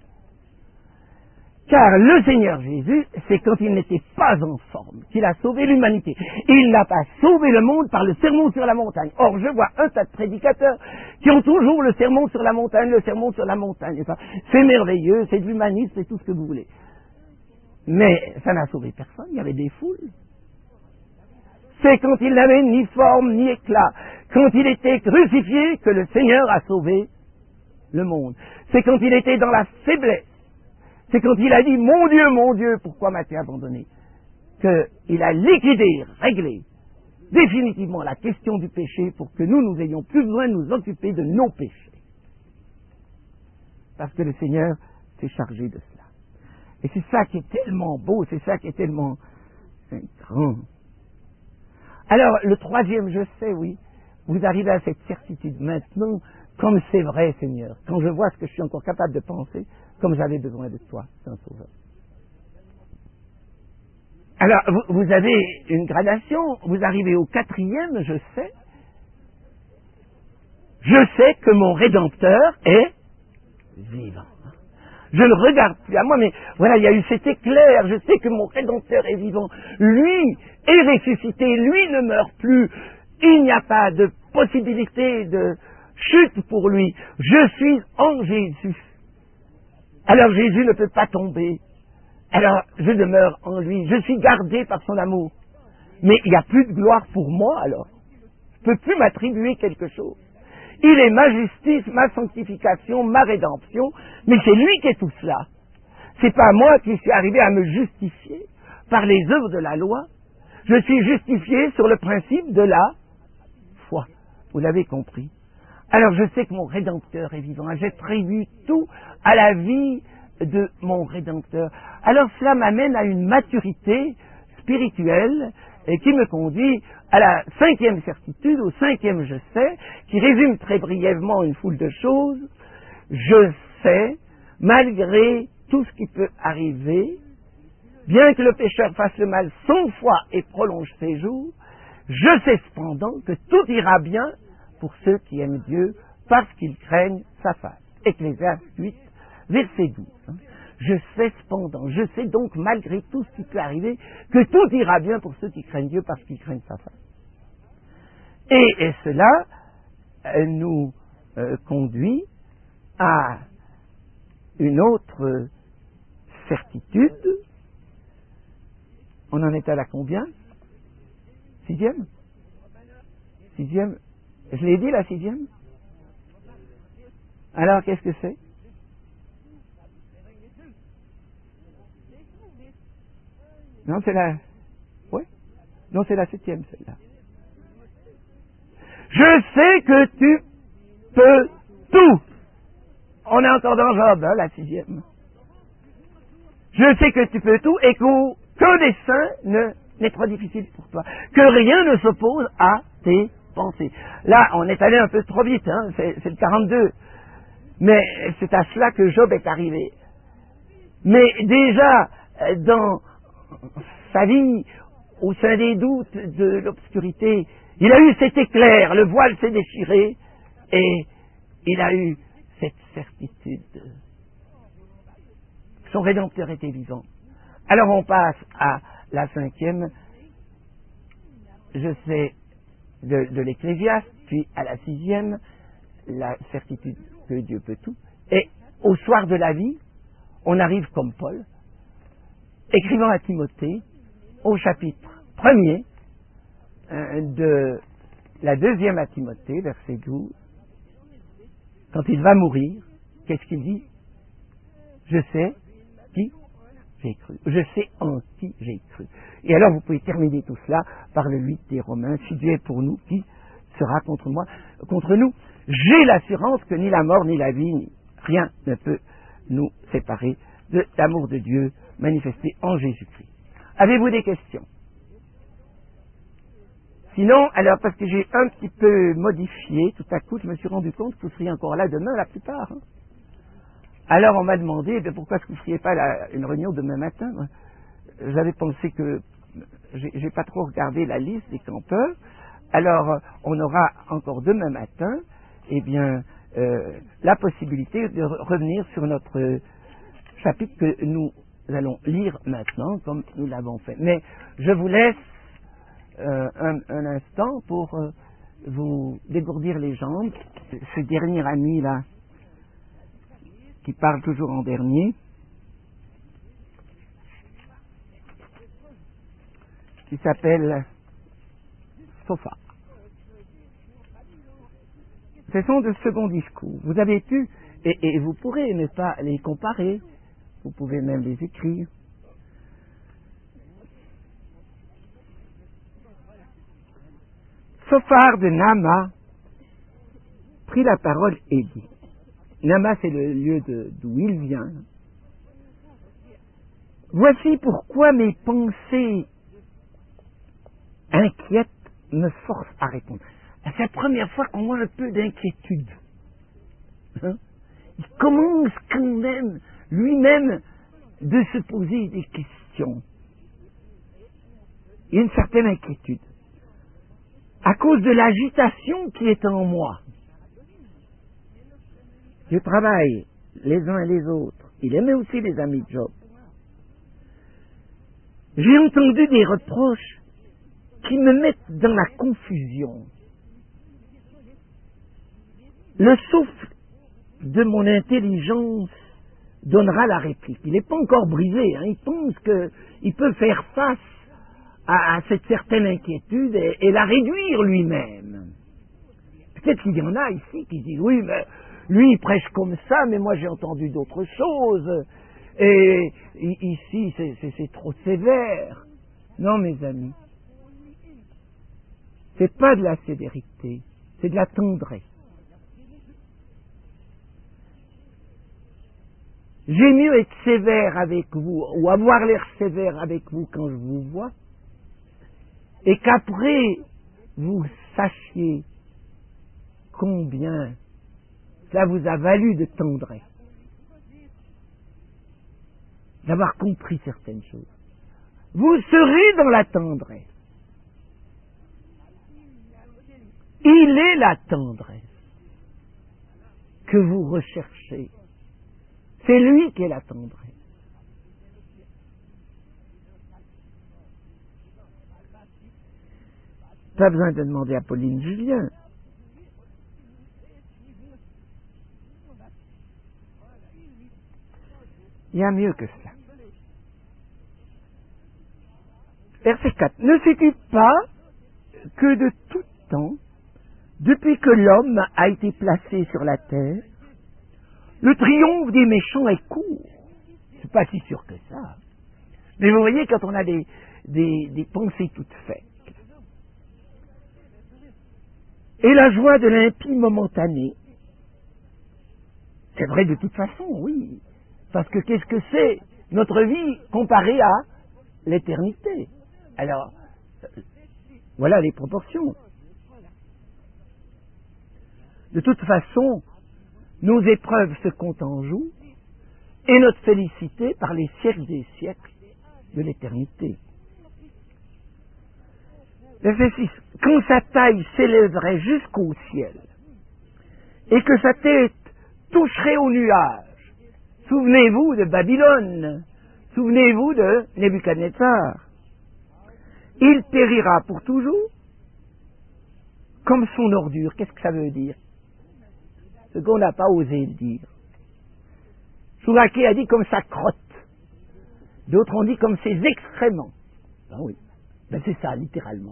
Car le Seigneur Jésus, c'est quand il n'était pas en forme qu'il a sauvé l'humanité. Il n'a pas sauvé le monde par le sermon sur la montagne. Or, je vois un tas de prédicateurs qui ont toujours le sermon sur la montagne, le sermon sur la montagne. C'est merveilleux, c'est de l'humanisme, c'est tout ce que vous voulez. Mais ça n'a sauvé personne, il y avait des foules. C'est quand il n'avait ni forme ni éclat, quand il était crucifié, que le Seigneur a sauvé le monde. C'est quand il était dans la faiblesse, c'est quand il a dit « Mon Dieu, mon Dieu, pourquoi m'as-tu abandonné ?» qu'il a liquidé, réglé définitivement la question du péché pour que nous, nous ayons plus besoin de nous occuper de nos péchés. Parce que le Seigneur s'est chargé de cela. Et c'est ça qui est tellement beau, c'est ça qui est tellement grand. Alors, le troisième, je sais, oui, vous arrivez à cette certitude maintenant, comme c'est vrai, Seigneur, quand je vois ce que je suis encore capable de penser, comme j'avais besoin de toi, Saint-Sauveur. Alors, vous, vous avez une gradation, vous arrivez au quatrième, je sais. Je sais que mon Rédempteur est vivant. Je ne regarde plus à moi, mais voilà, il y a eu cet éclair, je sais que mon Rédempteur est vivant. Lui est ressuscité, lui ne meurt plus. Il n'y a pas de possibilité de chute pour lui. Je suis en Jésus. Alors Jésus ne peut pas tomber. Alors je demeure en lui. Je suis gardé par son amour. Mais il n'y a plus de gloire pour moi alors. Je ne peux plus m'attribuer quelque chose. Il est ma justice, ma sanctification, ma rédemption, mais c'est lui qui est tout cela. C'est pas moi qui suis arrivé à me justifier par les œuvres de la loi. Je suis justifié sur le principe de la foi. Vous l'avez compris. Alors je sais que mon Rédempteur est vivant. J'ai prévu tout à la vie de mon Rédempteur. Alors cela m'amène à une maturité spirituelle et qui me conduit à la cinquième certitude, au cinquième je sais, qui résume très brièvement une foule de choses. Je sais, malgré tout ce qui peut arriver, bien que le pécheur fasse le mal cent fois et prolonge ses jours, je sais cependant que tout ira bien pour ceux qui aiment Dieu parce qu'ils craignent sa face. Ecclésiaste huit, verset douze. Je sais cependant, je sais donc malgré tout ce qui peut arriver, que tout ira bien pour ceux qui craignent Dieu parce qu'ils craignent sa face. Et, et cela euh, nous euh, conduit à une autre certitude. On en est à la combien? Sixième? Sixième? Je l'ai dit la sixième? Alors qu'est-ce que c'est? Non, c'est la... Oui? Non, c'est la septième, celle-là. Je sais que tu peux tout. On est encore dans Job, hein, la sixième. Je sais que tu peux tout et qu'aucun dessein ne, n'est trop difficile pour toi. Que rien ne s'oppose à tes pensées. Là, on est allé un peu trop vite, hein, c'est, c'est le quarante-deux. Mais c'est à cela que Job est arrivé. Mais déjà, dans sa vie, au sein des doutes, de l'obscurité, il a eu cet éclair, le voile s'est déchiré, et il a eu cette certitude. Son Rédempteur était vivant. Alors on passe à la cinquième, je sais, de, de l'Ecclésiaste, puis à la sixième, la certitude que Dieu peut tout. Et au soir de la vie, on arrive comme Paul, écrivant à Timothée, au chapitre premier euh, de la deuxième à Timothée, verset douze, quand il va mourir, qu'est-ce qu'il dit? Je sais qui j'ai cru. Je sais en qui j'ai cru. Et alors vous pouvez terminer tout cela par le huit des Romains. Si Dieu est pour nous, qui sera contre moi, contre nous? J'ai l'assurance que ni la mort, ni la vie, ni rien ne peut nous séparer de l'amour de Dieu manifesté en Jésus-Christ. Avez-vous des questions? Sinon, alors, parce que j'ai un petit peu modifié, tout à coup, je me suis rendu compte que vous seriez encore là demain, la plupart. Hein. Alors, on m'a demandé, de pourquoi est-ce que vous ne feriez pas la, une réunion demain matin? J'avais pensé que, j'ai, j'ai pas trop regardé la liste des campeurs. Alors, on aura encore demain matin, eh bien, euh, la possibilité de revenir sur notre chapitre que nous allons lire maintenant, comme nous l'avons fait. Mais je vous laisse euh, un, un instant pour euh, vous dégourdir les jambes. Ce dernier ami là, qui parle toujours en dernier, qui s'appelle Sophar. Ce sont de seconds discours. Vous avez pu, et, et vous pourrez ne pas les comparer, vous pouvez même les écrire. Sophar de Nama prit la parole et dit, Nama c'est le lieu de, d'où il vient. Voici pourquoi mes pensées inquiètes me forcent à répondre. C'est la première fois qu'on voit un peu d'inquiétude. Hein? Il commence quand même lui-même de se poser des questions. Il y a une certaine inquiétude. À cause de l'agitation qui est en moi. Je travaille les uns et les autres. Il aimait aussi les amis de Job. J'ai entendu des reproches qui me mettent dans la confusion. Le souffle de mon intelligence donnera la réplique. Il n'est pas encore brisé, hein. Il pense qu'il peut faire face à, à cette certaine inquiétude et, et la réduire lui-même. Peut-être qu'il y en a ici qui disent, oui, mais lui, il prêche comme ça, mais moi, j'ai entendu d'autres choses. Et ici, c'est, c'est, c'est trop sévère. Non, mes amis. C'est pas de la sévérité, c'est de la tendresse. J'ai mieux être sévère avec vous, ou avoir l'air sévère avec vous quand je vous vois, et qu'après, vous sachiez combien cela vous a valu de tendresse, d'avoir compris certaines choses. Vous serez dans la tendresse. Il est la tendresse que vous recherchez. C'est lui qui est la tendresse. Pas besoin de demander à Pauline Julien. Il y a mieux que cela. Verset quatre. Ne sais-tu pas que de tout temps, depuis que l'homme a été placé sur la terre, le triomphe des méchants est court? C'est pas si sûr que ça. Mais vous voyez, quand on a des, des, des pensées toutes faites, et la joie de l'impie momentanée, c'est vrai de toute façon, oui. Parce que qu'est-ce que c'est notre vie comparée à l'éternité? Alors, voilà les proportions. De toute façon, nos épreuves se comptent en jours, et notre félicité par les siècles des siècles de l'éternité. Verset six. Quand sa taille s'élèverait jusqu'au ciel, et que sa tête toucherait aux nuages, souvenez-vous de Babylone, souvenez-vous de Nebuchadnezzar, il périra pour toujours comme son ordure. Qu'est-ce que ça veut dire? Ce qu'on n'a pas osé le dire. Chouraké a dit comme sa crotte. D'autres ont dit comme ses excréments. Ben oui, ben c'est ça, littéralement.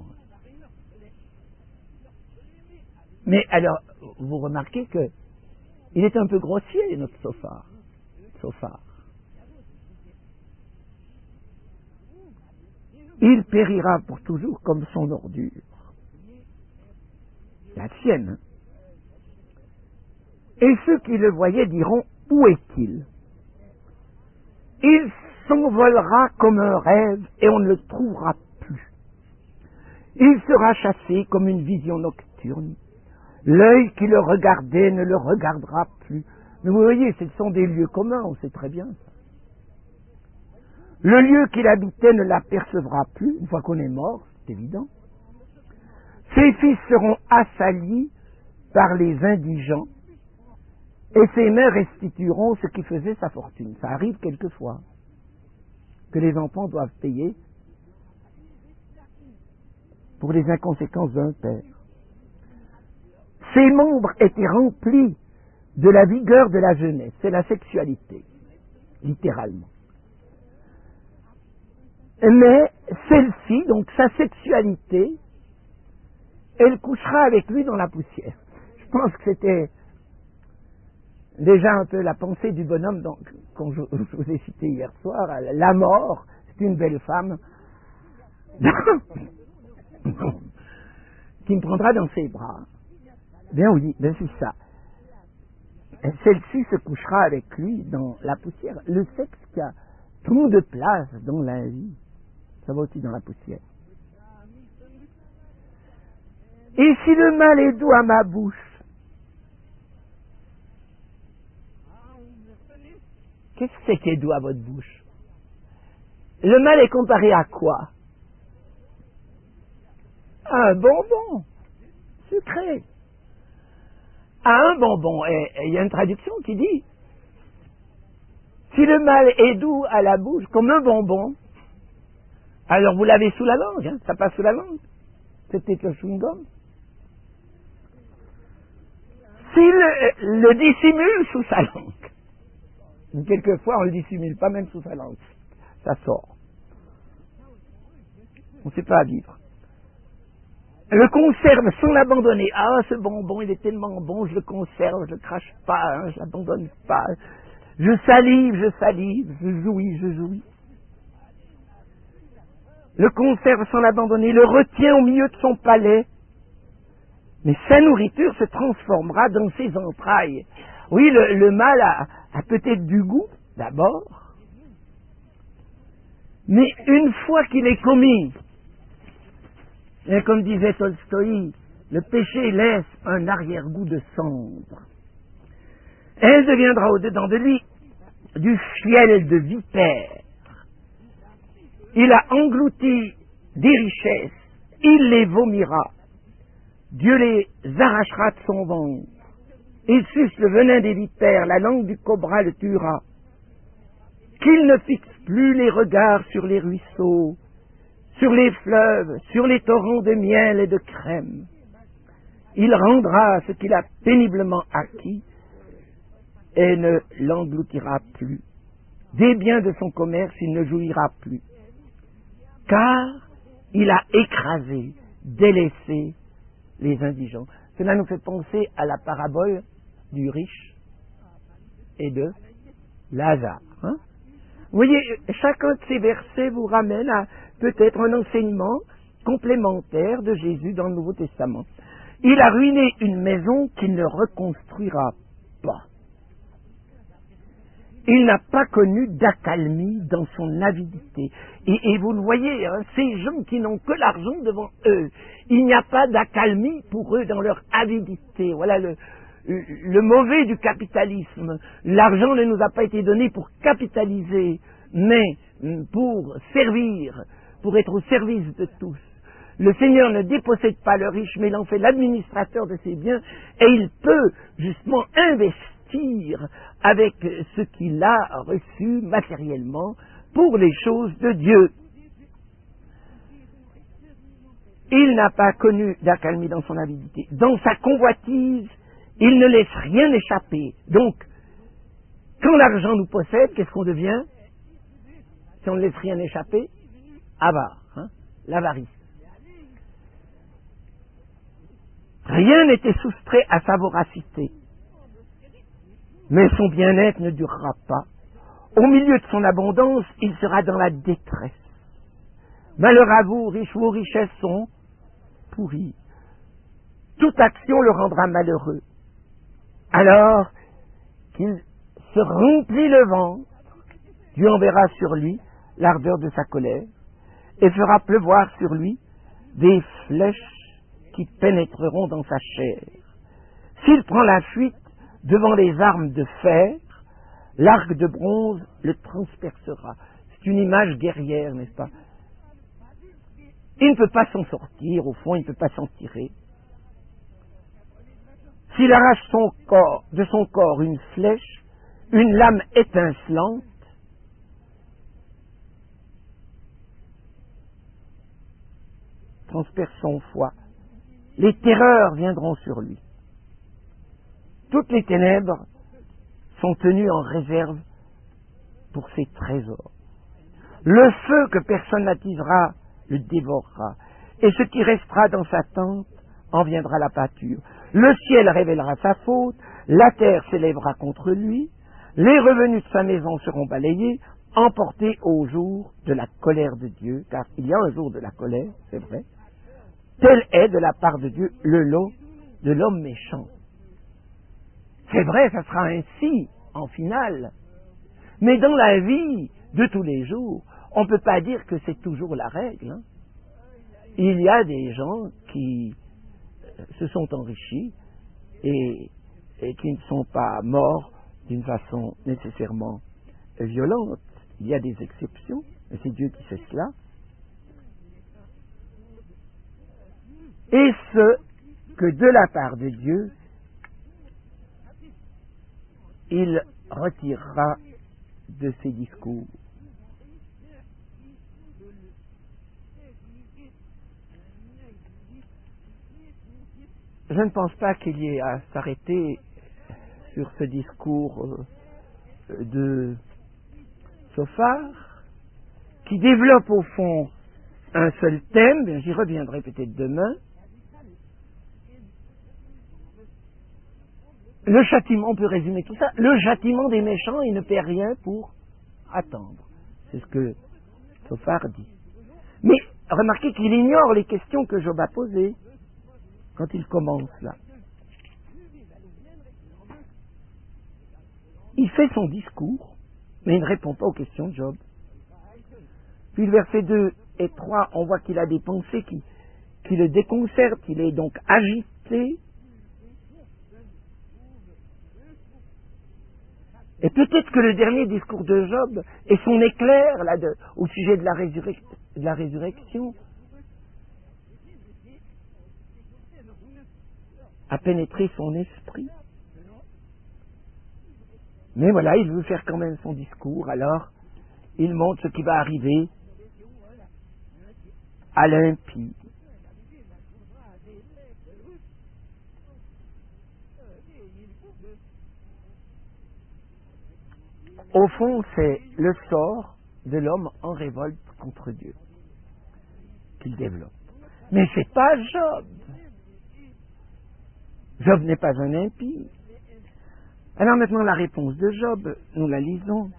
Mais alors, vous remarquez que il est un peu grossier, notre Sophar. Sophar. Il périra pour toujours comme son ordure. La sienne. Et ceux qui le voyaient diront, où est-il? Il s'envolera comme un rêve et on ne le trouvera plus. Il sera chassé comme une vision nocturne. L'œil qui le regardait ne le regardera plus. Mais vous voyez, ce sont des lieux communs, on sait très bien ça. Le lieu qu'il habitait ne l'apercevra plus, une fois qu'on est mort, c'est évident. Ses fils seront assaillis par les indigents, et ses mères restitueront ce qui faisait sa fortune. Ça arrive quelquefois, que les enfants doivent payer pour les inconséquences d'un père. Ses membres étaient remplis de la vigueur de la jeunesse, c'est la sexualité, littéralement. Mais celle-ci, donc sa sexualité, elle couchera avec lui dans la poussière. Je pense que c'était déjà un peu la pensée du bonhomme donc, qu'on je, je vous ai cité hier soir. La mort, c'est une belle femme qui me prendra dans ses bras. Bien oui, ben c'est ça. Celle-ci se couchera avec lui dans la poussière. Le sexe qui a trop de place dans la vie, ça va aussi dans la poussière. Et si le mal est doux à ma bouche, qu'est-ce que c'est qui est doux à votre bouche? Le mal est comparé à quoi? À un bonbon sucré. À un bonbon. Et il y a une traduction qui dit, si le mal est doux à la bouche, comme un bonbon, alors vous l'avez sous la langue, hein, ça passe sous la langue. C'était le chewing-gum. S'il le, le dissimule sous sa langue, quelquefois on ne le dissimule pas même sous sa langue, ça sort. On ne sait pas vivre. le conserve sans l'abandonner. Ah, ce bonbon, il est tellement bon, je le conserve, je le crache pas, hein, je l'abandonne pas. Je salive, je salive, je jouis, je jouis. Le conserve sans l'abandonner, le retient au milieu de son palais. Mais sa nourriture se transformera dans ses entrailles. Oui, le, le mal a, a peut-être du goût, d'abord. Mais une fois qu'il est commis, et comme disait Tolstoï, le péché laisse un arrière-goût de cendre. Elle deviendra au-dedans de lui du fiel de vipère. Il a englouti des richesses, il les vomira. Dieu les arrachera de son ventre. Il suce le venin des vipères, la langue du cobra le tuera. Qu'il ne fixe plus les regards sur les ruisseaux, sur les fleuves, sur les torrents de miel et de crème. Il rendra ce qu'il a péniblement acquis et ne l'engloutira plus. Des biens de son commerce, il ne jouira plus. Car il a écrasé, délaissé les indigents. Cela nous fait penser à la parabole du riche et de Lazare. Hein? Vous voyez, chacun de ces versets vous ramène à peut-être un enseignement complémentaire de Jésus dans le Nouveau Testament. Il a ruiné une maison qu'il ne reconstruira pas. Il n'a pas connu d'accalmie dans son avidité. Et, et vous le voyez, hein, ces gens qui n'ont que l'argent devant eux, il n'y a pas d'accalmie pour eux dans leur avidité. Voilà le, le mauvais du capitalisme. L'argent ne nous a pas été donné pour capitaliser, mais pour servir, pour être au service de tous. Le Seigneur ne dépossède pas le riche, mais il en fait l'administrateur de ses biens, et il peut justement investir avec ce qu'il a reçu matériellement pour les choses de Dieu. Il n'a pas connu d'accalmie dans son avidité. Dans sa convoitise, il ne laisse rien échapper. Donc, quand l'argent nous possède, qu'est-ce qu'on devient? Si on ne laisse rien échapper, avare, hein, l'avarice. Rien n'était soustrait à sa voracité. Mais son bien-être ne durera pas. Au milieu de son abondance, il sera dans la détresse. Malheur à vous, riches, vos richesses sont pourries. Toute action le rendra malheureux. Alors qu'il se remplit le ventre, Dieu enverra sur lui l'ardeur de sa colère et fera pleuvoir sur lui des flèches qui pénétreront dans sa chair. S'il prend la fuite devant les armes de fer, l'arc de bronze le transpercera. C'est une image guerrière, n'est-ce pas? Il ne peut pas s'en sortir, au fond, il ne peut pas s'en tirer. S'il arrache son corps, de son corps une flèche, une lame étincelante, transperce son foie, les terreurs viendront sur lui. Toutes les ténèbres sont tenues en réserve pour ses trésors. Le feu que personne n'attisera le dévorera, et ce qui restera dans sa tente en viendra la pâture. Le ciel révélera sa faute, la terre s'élèvera contre lui, les revenus de sa maison seront balayés, emportés au jour de la colère de Dieu, car il y a un jour de la colère, c'est vrai. Tel est de la part de Dieu le lot de l'homme méchant. C'est vrai, ça sera ainsi en finale. Mais dans la vie de tous les jours, on ne peut pas dire que c'est toujours la règle. Hein. Il y a des gens qui se sont enrichis et, et qui ne sont pas morts d'une façon nécessairement violente. Il y a des exceptions, mais c'est Dieu qui fait cela. Et ce, que de la part de Dieu, il retirera de ses discours. Je ne pense pas qu'il y ait à s'arrêter sur ce discours de Sophar, qui développe au fond un seul thème, j'y reviendrai peut-être demain, le châtiment, on peut résumer tout ça, le châtiment des méchants, il ne paie rien pour attendre. C'est ce que Sophar dit. Mais remarquez qu'il ignore les questions que Job a posées quand il commence là. Il fait son discours, mais il ne répond pas aux questions de Job. Puis le verset deux et trois, on voit qu'il a des pensées qui, qui le déconcertent, il est donc agité. Et peut-être que le dernier discours de Job et son éclair là, de, au sujet de la, résurrec- de la résurrection a pénétré son esprit. Mais voilà, il veut faire quand même son discours, alors il montre ce qui va arriver à l'impie. Au fond, c'est le sort de l'homme en révolte contre Dieu qu'il développe. Mais c'est pas Job. Job n'est pas un impie. Alors maintenant, la réponse de Job, nous la lisons.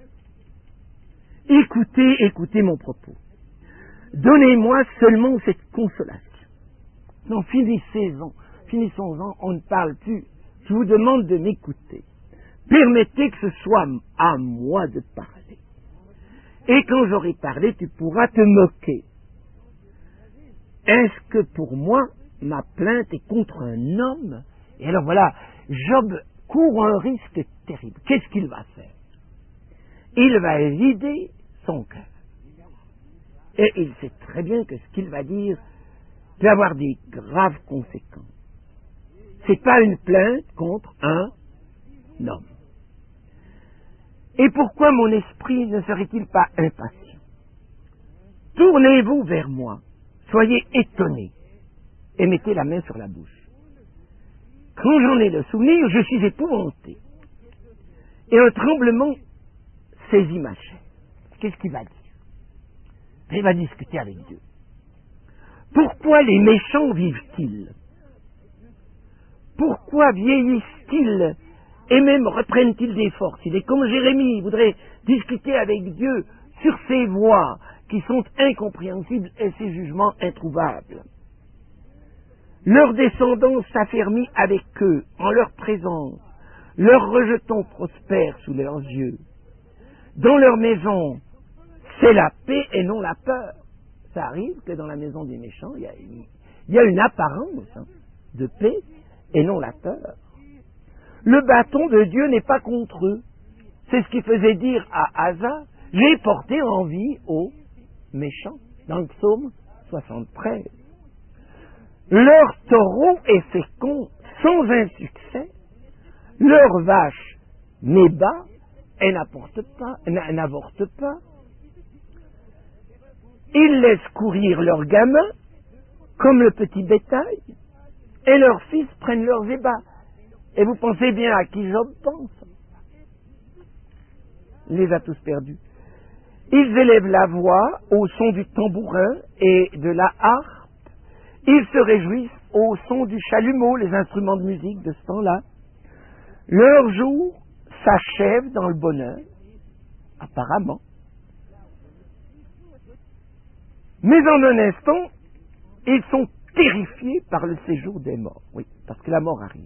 Écoutez, écoutez mon propos. Donnez-moi seulement cette consolation. Non, finissez-en, finissons-en, on ne parle plus. Je vous demande de m'écouter. Permettez que ce soit à moi de parler. Et quand j'aurai parlé, tu pourras te moquer. Est-ce que pour moi, ma plainte est contre un homme? Et alors voilà, Job court un risque terrible. Qu'est-ce qu'il va faire? Il va vider son cœur. Et il sait très bien que ce qu'il va dire peut avoir des graves conséquences. C'est pas une plainte contre un homme. Et pourquoi mon esprit ne serait-il pas impatient? Tournez-vous vers moi, soyez étonnés, et mettez la main sur la bouche. Quand j'en ai le souvenir, je suis épouvanté. Et un tremblement saisit ma chair. Qu'est-ce qu'il va dire? Il va discuter avec Dieu. Pourquoi les méchants vivent-ils? Pourquoi vieillissent-ils et même reprennent-ils des forces? Il est comme Jérémie, il voudrait discuter avec Dieu sur ses voies qui sont incompréhensibles et ses jugements introuvables. Leur descendance s'affermit avec eux en leur présence. Leurs rejetons prospèrent sous leurs yeux. Dans leur maison, c'est la paix et non la peur. Ça arrive que dans la maison des méchants, il y a, il y a une apparence hein, de paix et non la peur. Le bâton de Dieu n'est pas contre eux. C'est ce qu'il faisait dire à Asa. J'ai porté envie aux méchants. Dans le psaume soixante-treize. Leur taureau est fécond sans un succès. Leur vache met bas et n'apporte pas, n'avorte pas. Ils laissent courir leurs gamins comme le petit bétail et leurs fils prennent leurs ébats. Et vous pensez bien à qui Job pense? Il les a tous perdus. Ils élèvent la voix au son du tambourin et de la harpe. Ils se réjouissent au son du chalumeau, les instruments de musique de ce temps-là. Leur jour s'achève dans le bonheur, apparemment. Mais en un instant, ils sont terrifiés par le séjour des morts. Oui, parce que la mort arrive.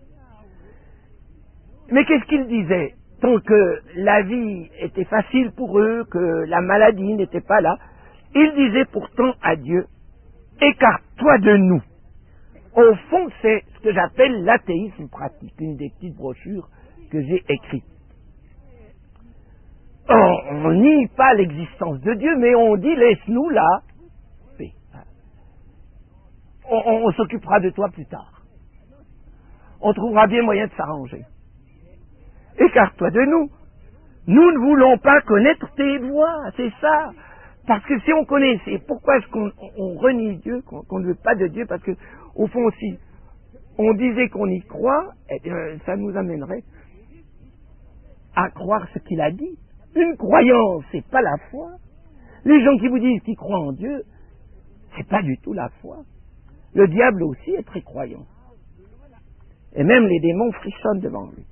Mais qu'est-ce qu'ils disaient? Tant que la vie était facile pour eux, que la maladie n'était pas là, ils disaient pourtant à Dieu, écarte-toi de nous. Au fond, c'est ce que j'appelle l'athéisme pratique, une des petites brochures que j'ai écrites. On ne nie pas l'existence de Dieu, mais on dit, laisse-nous là. On, on, on s'occupera de toi plus tard. On trouvera bien moyen de s'arranger. Écarte-toi de nous. Nous ne voulons pas connaître tes voies, c'est ça. Parce que si on connaissait, pourquoi est-ce qu'on on renie Dieu, qu'on, qu'on ne veut pas de Dieu? Parce que, au fond, si on disait qu'on y croit, eh bien, ça nous amènerait à croire ce qu'il a dit. Une croyance, c'est pas la foi. Les gens qui vous disent qu'ils croient en Dieu, c'est pas du tout la foi. Le diable aussi est très croyant. Et même les démons frissonnent devant lui.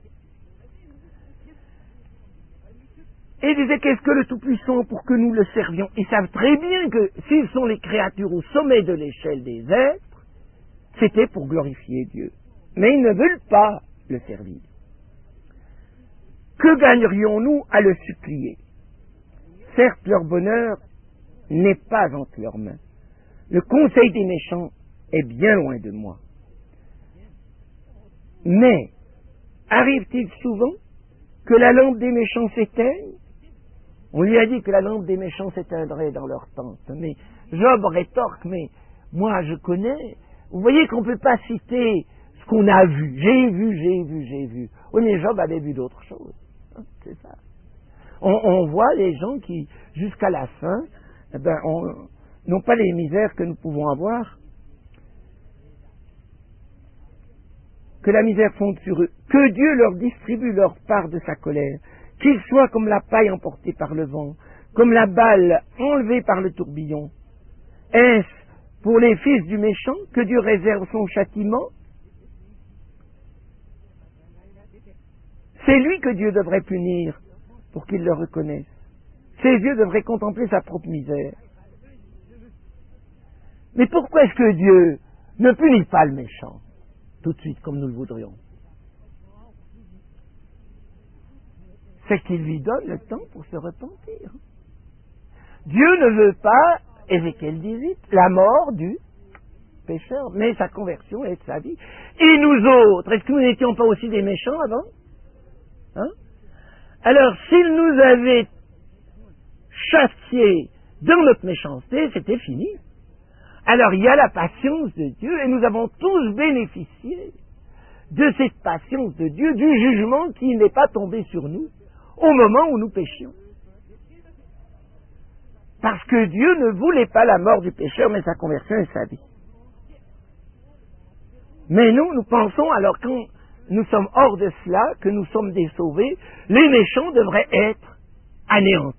Et il disait, qu'est-ce que le Tout-Puissant pour que nous le servions? Ils savent très bien que s'ils sont les créatures au sommet de l'échelle des êtres, c'était pour glorifier Dieu. Mais ils ne veulent pas le servir. Que gagnerions-nous à le supplier? Certes, leur bonheur n'est pas entre leurs mains. Le conseil des méchants est bien loin de moi. Mais, arrive-t-il souvent que la lampe des méchants s'éteigne? On lui a dit que la lampe des méchants s'éteindrait dans leur tente. Mais Job rétorque, mais moi je connais. Vous voyez qu'on ne peut pas citer ce qu'on a vu. J'ai vu, j'ai vu, j'ai vu. Oui, mais Job avait vu d'autres choses. C'est ça. On, on voit les gens qui, jusqu'à la fin, eh ben, on, n'ont pas les misères que nous pouvons avoir, que la misère fonde sur eux, que Dieu leur distribue leur part de sa colère, qu'ils soient comme la paille emportée par le vent, comme la balle enlevée par le tourbillon. Est-ce pour les fils du méchant que Dieu réserve son châtiment? C'est lui que Dieu devrait punir pour qu'il le reconnaisse. Ses yeux devraient contempler sa propre misère. Mais pourquoi est-ce que Dieu ne punit pas le méchant tout de suite comme nous le voudrions? C'est qu'il lui donne le temps pour se repentir. Dieu ne veut pas, Ézéchiel dix-huit, la mort du pécheur, mais sa conversion est de sa vie. Et nous autres, est-ce que nous n'étions pas aussi des méchants avant? Hein? Alors, s'il nous avait châtiés dans notre méchanceté, c'était fini. Alors, il y a la patience de Dieu, et nous avons tous bénéficié de cette patience de Dieu, du jugement qui n'est pas tombé sur nous au moment où nous péchions. Parce que Dieu ne voulait pas la mort du pécheur, mais sa conversion et sa vie. Mais nous, nous pensons, alors quand nous sommes hors de cela, que nous sommes des sauvés, les méchants devraient être anéantis.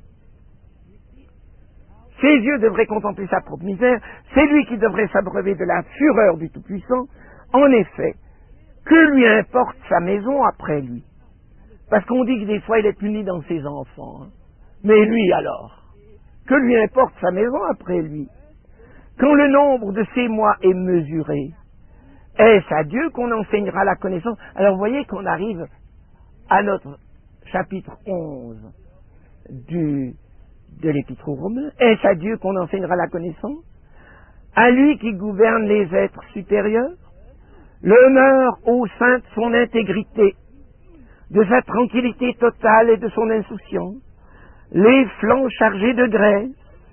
Ses yeux devraient contempler sa propre misère, c'est lui qui devrait s'abreuver de la fureur du Tout-Puissant. En effet, que lui importe sa maison après lui? Parce qu'on dit que des fois il est puni dans ses enfants. Hein. Mais lui alors, que lui importe sa maison après lui? Quand le nombre de ses mois est mesuré, est-ce à Dieu qu'on enseignera la connaissance? Alors vous voyez qu'on arrive à notre chapitre onze du, de l'Épître aux Romains. Est-ce à Dieu qu'on enseignera la connaissance? À lui qui gouverne les êtres supérieurs, le meurt au sein de son intégrité, de sa tranquillité totale et de son insouciance, les flancs chargés de graisse,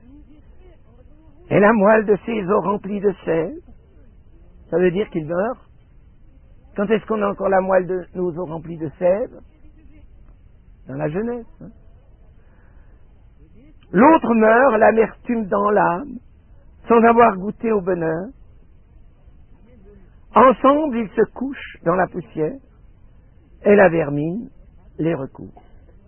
et la moelle de ses os remplie de sève. Ça veut dire qu'il meurt. Quand est-ce qu'on a encore la moelle de nos os remplie de sève? Dans la jeunesse. Hein. L'autre meurt, l'amertume dans l'âme, sans avoir goûté au bonheur. Ensemble, ils se couchent dans la poussière, et la vermine les recouvre.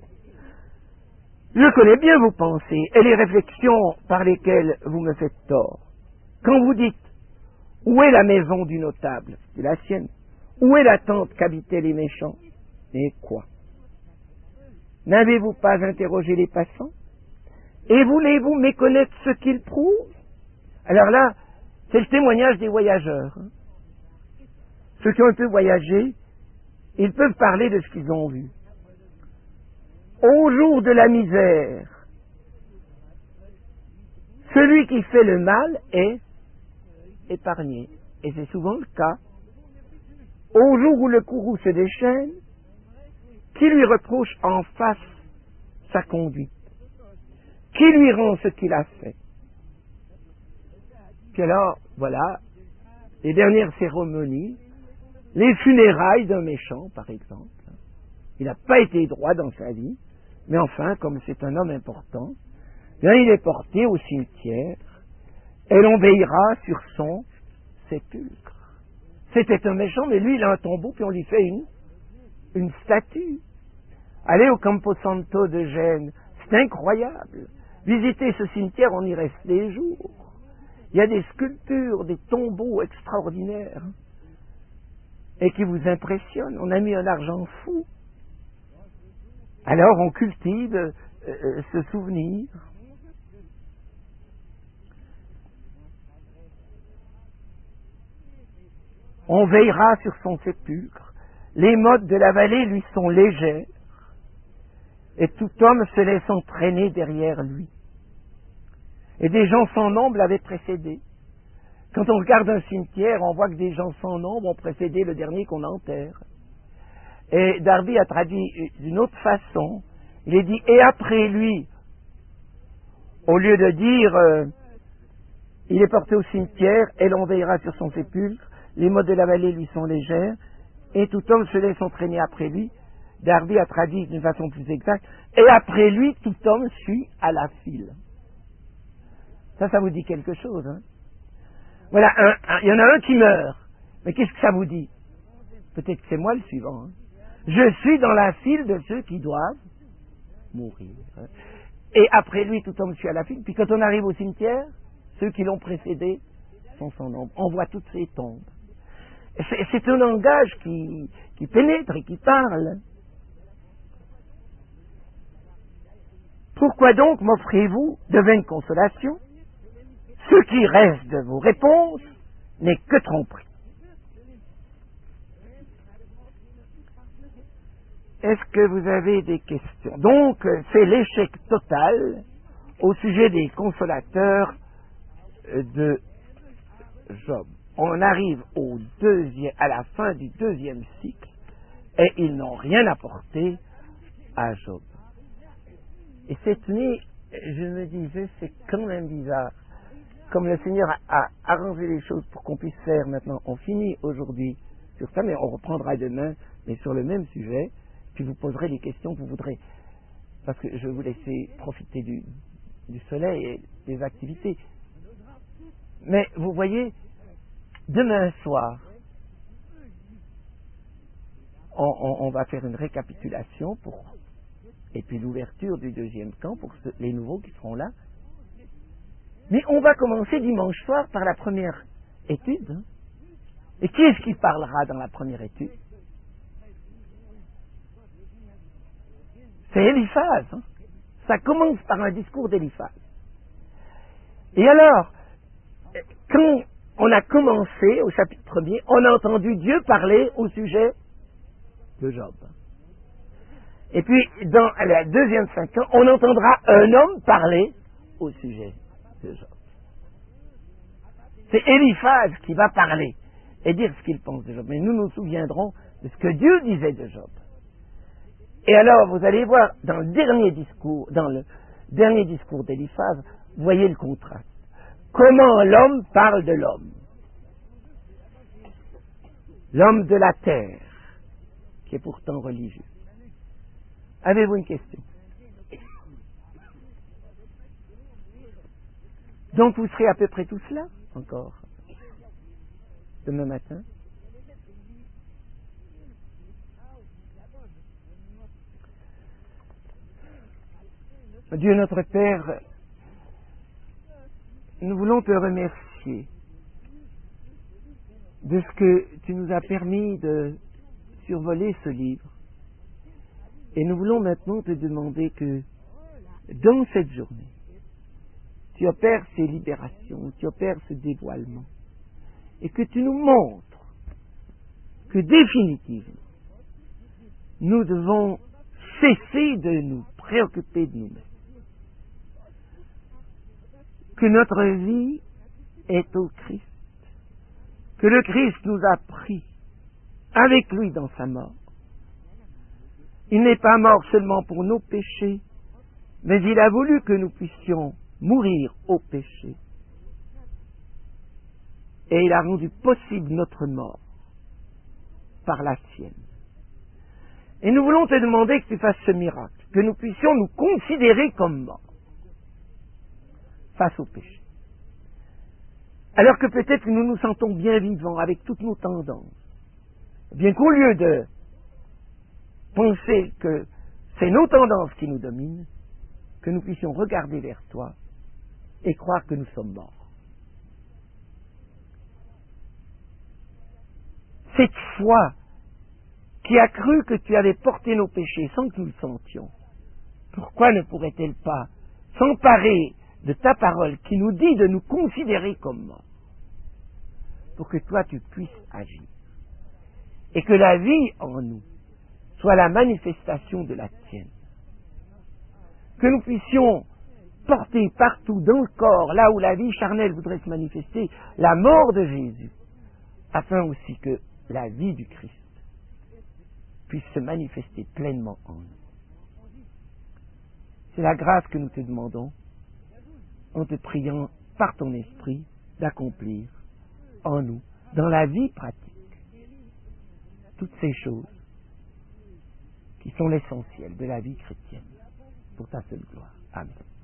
Je connais bien vos pensées et les réflexions par lesquelles vous me faites tort. Quand vous dites, où est la maison du notable? C'est la sienne. Où est la tente qu'habitaient les méchants? Et quoi? N'avez-vous pas interrogé les passants? Et voulez-vous méconnaître ce qu'ils prouvent? Alors là, c'est le témoignage des voyageurs. Hein. Ceux qui ont un peu voyagé, ils peuvent parler de ce qu'ils ont vu. Au jour de la misère, celui qui fait le mal est épargné. Et c'est souvent le cas. Au jour où le courroux se déchaîne, qui lui reproche en face sa conduite? Qui lui rend ce qu'il a fait? Puis alors, voilà, les dernières cérémonies, les funérailles d'un méchant, par exemple. Il n'a pas été droit dans sa vie, mais enfin, comme c'est un homme important, bien, il est porté au cimetière, et l'on veillera sur son sépulcre. C'était un méchant, mais lui, il a un tombeau, puis on lui fait une, une statue. Allez au Camposanto de Gênes, c'est incroyable. Visiter ce cimetière, on y reste des jours. Il y a des sculptures, des tombeaux extraordinaires. et qui vous impressionne. On a mis un argent fou. Alors on cultive euh, euh, ce souvenir. On veillera sur son sépulcre. Les modes de la vallée lui sont légères, et tout homme se laisse entraîner derrière lui. Et des gens sans nombre l'avaient précédé. Quand on regarde un cimetière, on voit que des gens sans nombre ont précédé le dernier qu'on enterre. Et Darby a traduit d'une autre façon. Il est dit, et après lui, au lieu de dire, euh, il est porté au cimetière, et l'on veillera sur son sépulcre, les modes de la vallée lui sont légères, et tout homme se laisse entraîner après lui. Darby a traduit d'une façon plus exacte, et après lui, tout homme suit à la file. Ça, ça vous dit quelque chose, hein? Voilà, un, un, il y en a un qui meurt. Mais qu'est-ce que ça vous dit? Peut-être que c'est moi le suivant. Hein? Je suis dans la file de ceux qui doivent mourir. Hein? Et après lui, tout homme suit à la file. Puis quand on arrive au cimetière, ceux qui l'ont précédé sont sans nombre. On voit toutes ces tombes. C'est, c'est un langage qui, qui pénètre et qui parle. Pourquoi donc m'offrez-vous de vaines consolations? Ce qui reste de vos réponses n'est que tromperie. Est-ce que vous avez des questions? Donc, c'est l'échec total au sujet des consolateurs de Job. On arrive au deuxième, à la fin du deuxième cycle et ils n'ont rien apporté à Job. Et cette nuit, je me disais, c'est quand même bizarre. Comme le Seigneur a, a arrangé les choses pour qu'on puisse faire maintenant, on finit aujourd'hui sur ça, mais on reprendra demain, mais sur le même sujet, puis vous poserez les questions que vous voudrez. Parce que je vais vous laisser profiter du, du soleil et des activités. Mais vous voyez, demain soir, on, on, on va faire une récapitulation pour, et puis l'ouverture du deuxième camp pour ceux, les nouveaux qui seront là. Mais on va commencer dimanche soir par la première étude. Hein. Et qui est-ce qui parlera dans la première étude? C'est Éliphaz. Hein. Ça commence par un discours d'Éliphaz. Et alors, quand on a commencé au chapitre premier, on a entendu Dieu parler au sujet de Job. Et puis, dans la deuxième cinq ans, on entendra un homme parler au sujet de Job. C'est Éliphaz qui va parler et dire ce qu'il pense de Job. Mais nous nous souviendrons de ce que Dieu disait de Job. Et alors, vous allez voir, dans le dernier discours, dans le dernier discours d'Éliphaz, voyez le contraste. Comment l'homme parle de l'homme. L'homme de la terre, qui est pourtant religieux. Avez-vous une question? Donc vous serez à peu près tous là, encore, demain matin. Dieu notre Père, nous voulons te remercier de ce que tu nous as permis de survoler ce livre. Et nous voulons maintenant te demander que dans cette journée, tu opères ces libérations, tu opères ce dévoilement, et que tu nous montres que définitivement, nous devons cesser de nous préoccuper de nous-mêmes. Que notre vie est au Christ, que le Christ nous a pris avec lui dans sa mort. Il n'est pas mort seulement pour nos péchés, mais il a voulu que nous puissions mourir au péché. Et il a rendu possible notre mort par la sienne. Et nous voulons te demander que tu fasses ce miracle, que nous puissions nous considérer comme morts face au péché. Alors que peut-être nous nous sentons bien vivants avec toutes nos tendances. Bien qu'au lieu de penser que c'est nos tendances qui nous dominent, que nous puissions regarder vers toi et croire que nous sommes morts. cette foi qui a cru que tu avais porté nos péchés sans que nous le sentions, pourquoi ne pourrait-elle pas s'emparer de ta parole qui nous dit de nous considérer comme morts, pour que toi tu puisses agir, et que la vie en nous soit la manifestation de la tienne, que nous puissions porter partout dans le corps, là où la vie charnelle voudrait se manifester, la mort de Jésus, afin aussi que la vie du Christ puisse se manifester pleinement en nous. C'est la grâce que nous te demandons, en te priant par ton esprit d'accomplir en nous, dans la vie pratique, toutes ces choses qui sont l'essentiel de la vie chrétienne, pour ta seule gloire. Amen.